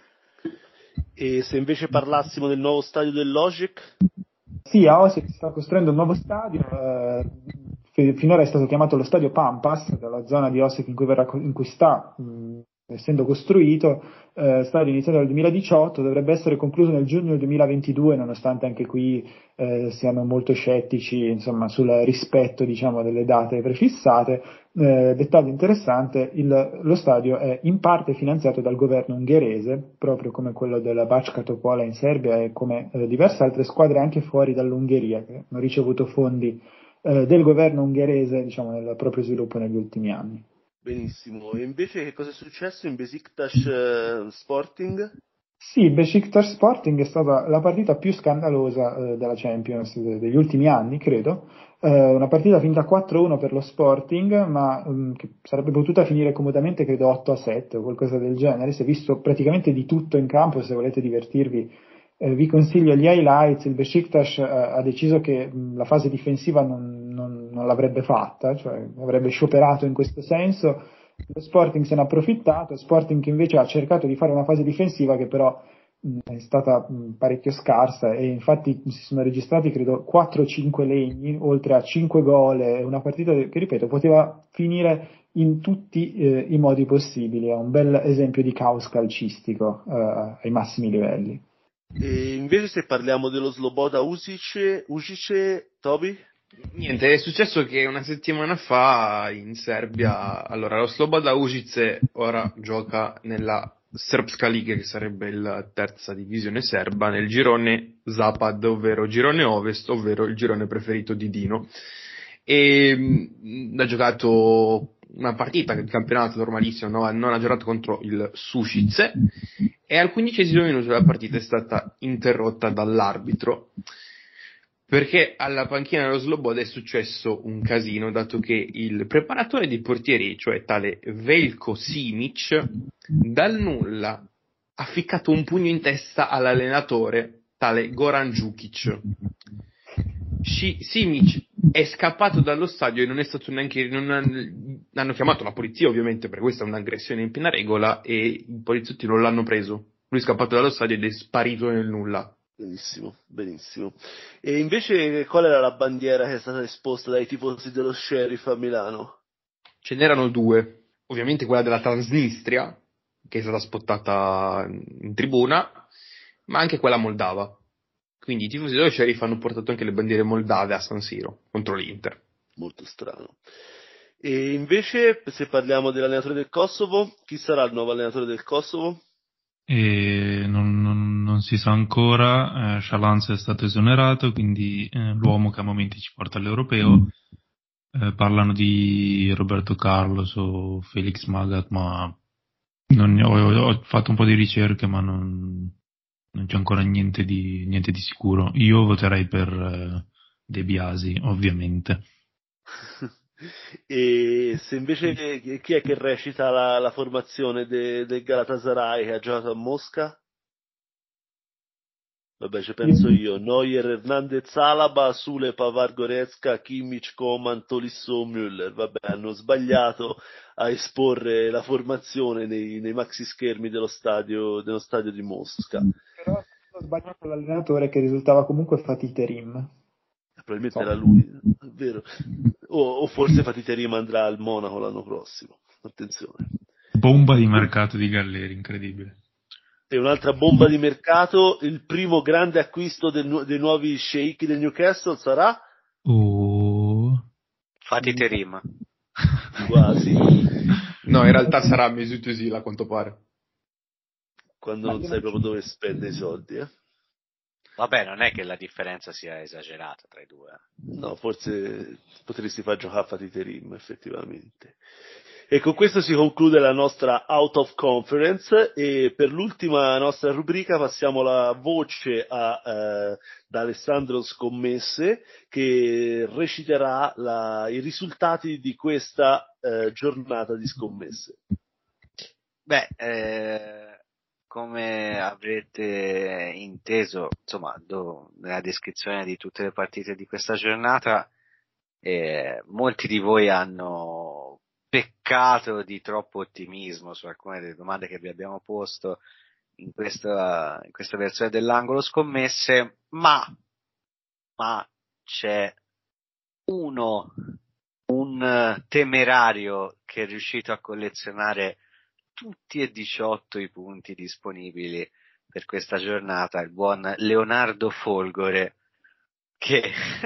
E se invece parlassimo del nuovo stadio dell'Osijek? Sì, a Osijek si sta costruendo un nuovo stadio, eh, che finora è stato chiamato lo stadio Pampas, dalla zona di Osijek in cui, verrà, in cui sta mh, essendo costruito. Eh, stadio iniziato nel duemiladiciotto, dovrebbe essere concluso nel giugno del duemilaventidue, nonostante anche qui eh, siano molto scettici, insomma, sul rispetto, diciamo, delle date prefissate. Eh, dettaglio interessante, il, lo stadio è in parte finanziato dal governo ungherese, proprio come quello della Backa Topola in Serbia e come eh, diverse altre squadre anche fuori dall'Ungheria che hanno ricevuto fondi eh, del governo ungherese, diciamo, nel proprio sviluppo negli ultimi anni. Benissimo, e invece che cosa è successo in Besiktas uh, Sporting? Sì, Besiktas Sporting è stata la partita più scandalosa eh, della Champions degli ultimi anni, credo. Eh, una partita finita quattro a uno per lo Sporting, ma um, che sarebbe potuta finire comodamente, credo otto a sette o qualcosa del genere. Si è visto praticamente di tutto in campo, se volete divertirvi eh, vi consiglio gli highlights. Il Besiktas eh, ha deciso che mh, la fase difensiva non, non, non l'avrebbe fatta, cioè avrebbe scioperato in questo senso. Lo Sporting se ne ha approfittato, Sporting che invece ha cercato di fare una fase difensiva che però mh, è stata mh, parecchio scarsa, e infatti si sono registrati credo quattro cinque legni, oltre a cinque gol, e una partita che, ripeto, poteva finire in tutti eh, i modi possibili. È un bel esempio di caos calcistico eh, ai massimi livelli. E invece se parliamo dello Sloboda Užice, Užice, Toby? Niente, è successo che una settimana fa in Serbia, allora lo Sloboda Užice ora gioca nella Srpska Liga, che sarebbe la terza divisione serba, nel girone Zapad, ovvero girone ovest, ovvero il girone preferito di Dino, e mh, ha giocato una partita di campionato normalissimo, no? Non ha giocato contro il Sušice, e al quindicesimo minuto la partita è stata interrotta dall'arbitro. Perché alla panchina dello Slobod è successo un casino, dato che il preparatore di portieri, cioè tale Veljko Simic, dal nulla ha ficcato un pugno in testa all'allenatore, tale Goran Đukić. Simic è scappato dallo stadio e non è stato neanche... Non hanno chiamato la polizia, ovviamente, perché questa è un'aggressione in piena regola, e i poliziotti non l'hanno preso. Lui è scappato dallo stadio ed è sparito nel nulla. Benissimo, benissimo. E invece qual era la bandiera che è stata esposta dai tifosi dello Sheriff a Milano? Ce n'erano due, ovviamente quella della Transnistria, che è stata spottata in tribuna, ma anche quella moldava. Quindi i tifosi dello Sheriff hanno portato anche le bandiere moldave a San Siro contro l'Inter. Molto strano. E invece, se parliamo dell'allenatore del Kosovo, chi sarà il nuovo allenatore del Kosovo? E non, non, non si sa ancora. eh, Shalanz è stato esonerato, quindi eh, l'uomo che a momenti ci porta all'europeo. Eh, parlano di Roberto Carlos o Felix Magath, ma non ne ho, ho fatto un po' di ricerche, ma non, non c'è ancora niente di, niente di sicuro. Io voterei per eh, De Biasi, ovviamente. E se invece chi è che recita la, la formazione del de Galatasaray che ha giocato a Mosca? Vabbè, ci penso io. Neuer, Hernandez, Alaba, Sule, Pavar, Goretzka, Kimmich, Coman, Tolisso, Müller. Vabbè, hanno sbagliato a esporre la formazione nei, nei maxi schermi dello stadio, dello stadio di Mosca. Però hanno sbagliato l'allenatore, che risultava comunque Fatih Terim. Probabilmente So. era lui, è vero. O, o forse Fatih Terim andrà al Monaco l'anno prossimo. Attenzione. Bomba di mercato di Galleri, incredibile. E un'altra bomba di mercato, il primo grande acquisto del, dei nuovi sceicchi del Newcastle sarà? Oh. Fatih Terim. Quasi. No, in realtà sarà Mesut Özil, a quanto pare. Quando non sai proprio dove spendere i soldi, eh? Vabbè, non è che la differenza sia esagerata tra i due. No, forse potresti far giocare a Fatih Terim, effettivamente. E con questo si conclude la nostra Out of Conference, e per l'ultima nostra rubrica passiamo la voce a, eh, da Alessandro Scommesse, che reciterà la, i risultati di questa eh, giornata di scommesse. Beh, eh, come avrete inteso, insomma, do, nella descrizione di tutte le partite di questa giornata, eh, molti di voi hanno peccato di troppo ottimismo su alcune delle domande che vi abbiamo posto in questa, in questa versione dell'angolo scommesse, ma, ma c'è uno, un temerario che è riuscito a collezionare tutti e diciotto i punti disponibili per questa giornata, il buon Leonardo Folgore, che,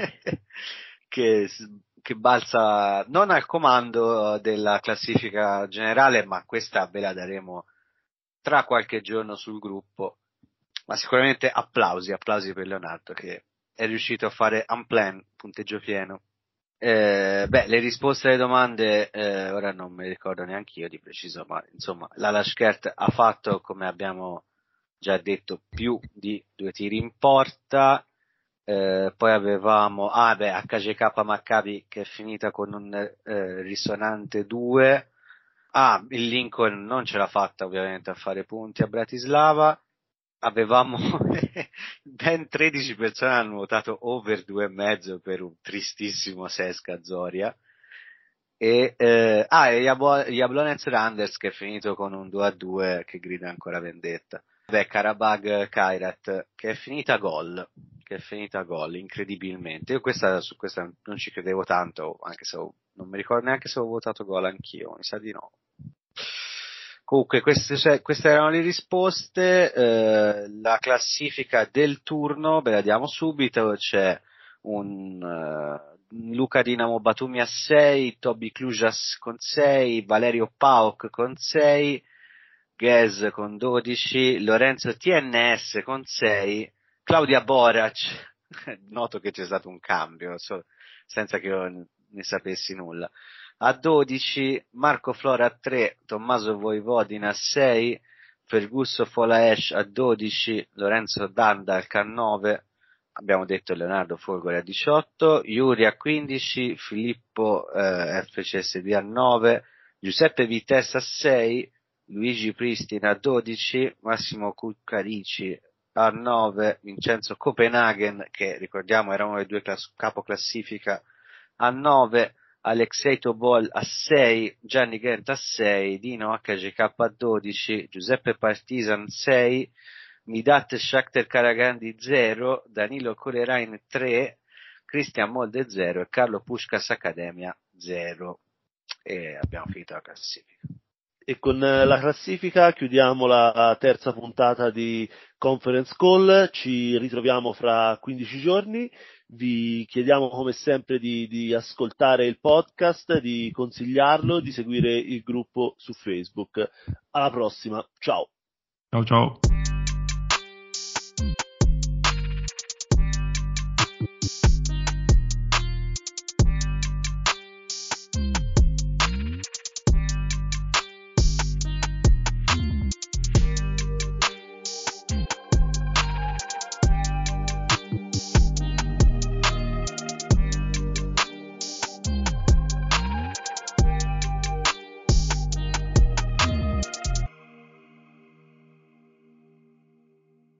che che balza non al comando della classifica generale, ma questa ve la daremo tra qualche giorno sul gruppo. Ma sicuramente applausi, applausi per Leonardo, che è riuscito a fare un plan, punteggio pieno. Eh, beh, le risposte alle domande, eh, ora non me le ricordo neanche io di preciso, ma insomma, la Lashkert ha fatto, come abbiamo già detto, più di due tiri in porta. Eh, poi avevamo ah beh H J K Maccabi, che è finita con un eh, risonante due. Ah, il Lincoln non ce l'ha fatta ovviamente a fare punti a Bratislava. Avevamo ben tredici persone hanno votato over due e mezzo per un tristissimo Sesca Zoria. E eh, ah e Jablonec Randers, che è finito con un due a due che grida ancora vendetta. Beh, Karabag Kairat, che è finita gol, che è finita gol, incredibilmente. Io questa, su questa non ci credevo tanto, anche se ho, non mi ricordo neanche se ho votato gol anch'io, mi sa di no. Comunque, queste, cioè, queste erano le risposte. Eh, la classifica del turno ve la diamo subito. C'è un uh, Luca Dinamo Batumi a sei, Toby Clujas con sei, Valerio Pauk con sei, Ghez con dodici, Lorenzo T N S con sei, Claudia Borac, noto che c'è stato un cambio, so, senza che io ne sapessi nulla, a dodici, Marco Flora a tre, Tommaso Voivodina a sei, Fergusso Folaesh a dodici, Lorenzo Dandalk a nove, abbiamo detto Leonardo Folgore a diciotto, Yuri a quindici, Filippo eh, F C S D a nove, Giuseppe Vitesse a sei, Luigi Pristina a dodici, Massimo Cuccarici a nove, Vincenzo Copenaghen, che ricordiamo era uno dei due class- capoclassifica, a nove, Alexei Tobol a sei, Gianni Ghent a sei, Dino H G K a dodici, Giuseppe Partisan sei, Midat Shakhter Karagandi zero, Danilo Colerain tre, Cristian Molde zero e Carlo Puskas Accademia zero. E abbiamo finito la classifica. E con la classifica chiudiamo la terza puntata di Conference Call, ci ritroviamo fra quindici giorni, vi chiediamo come sempre di, di ascoltare il podcast, di consigliarlo, di seguire il gruppo su Facebook. Alla prossima, ciao! Ciao ciao!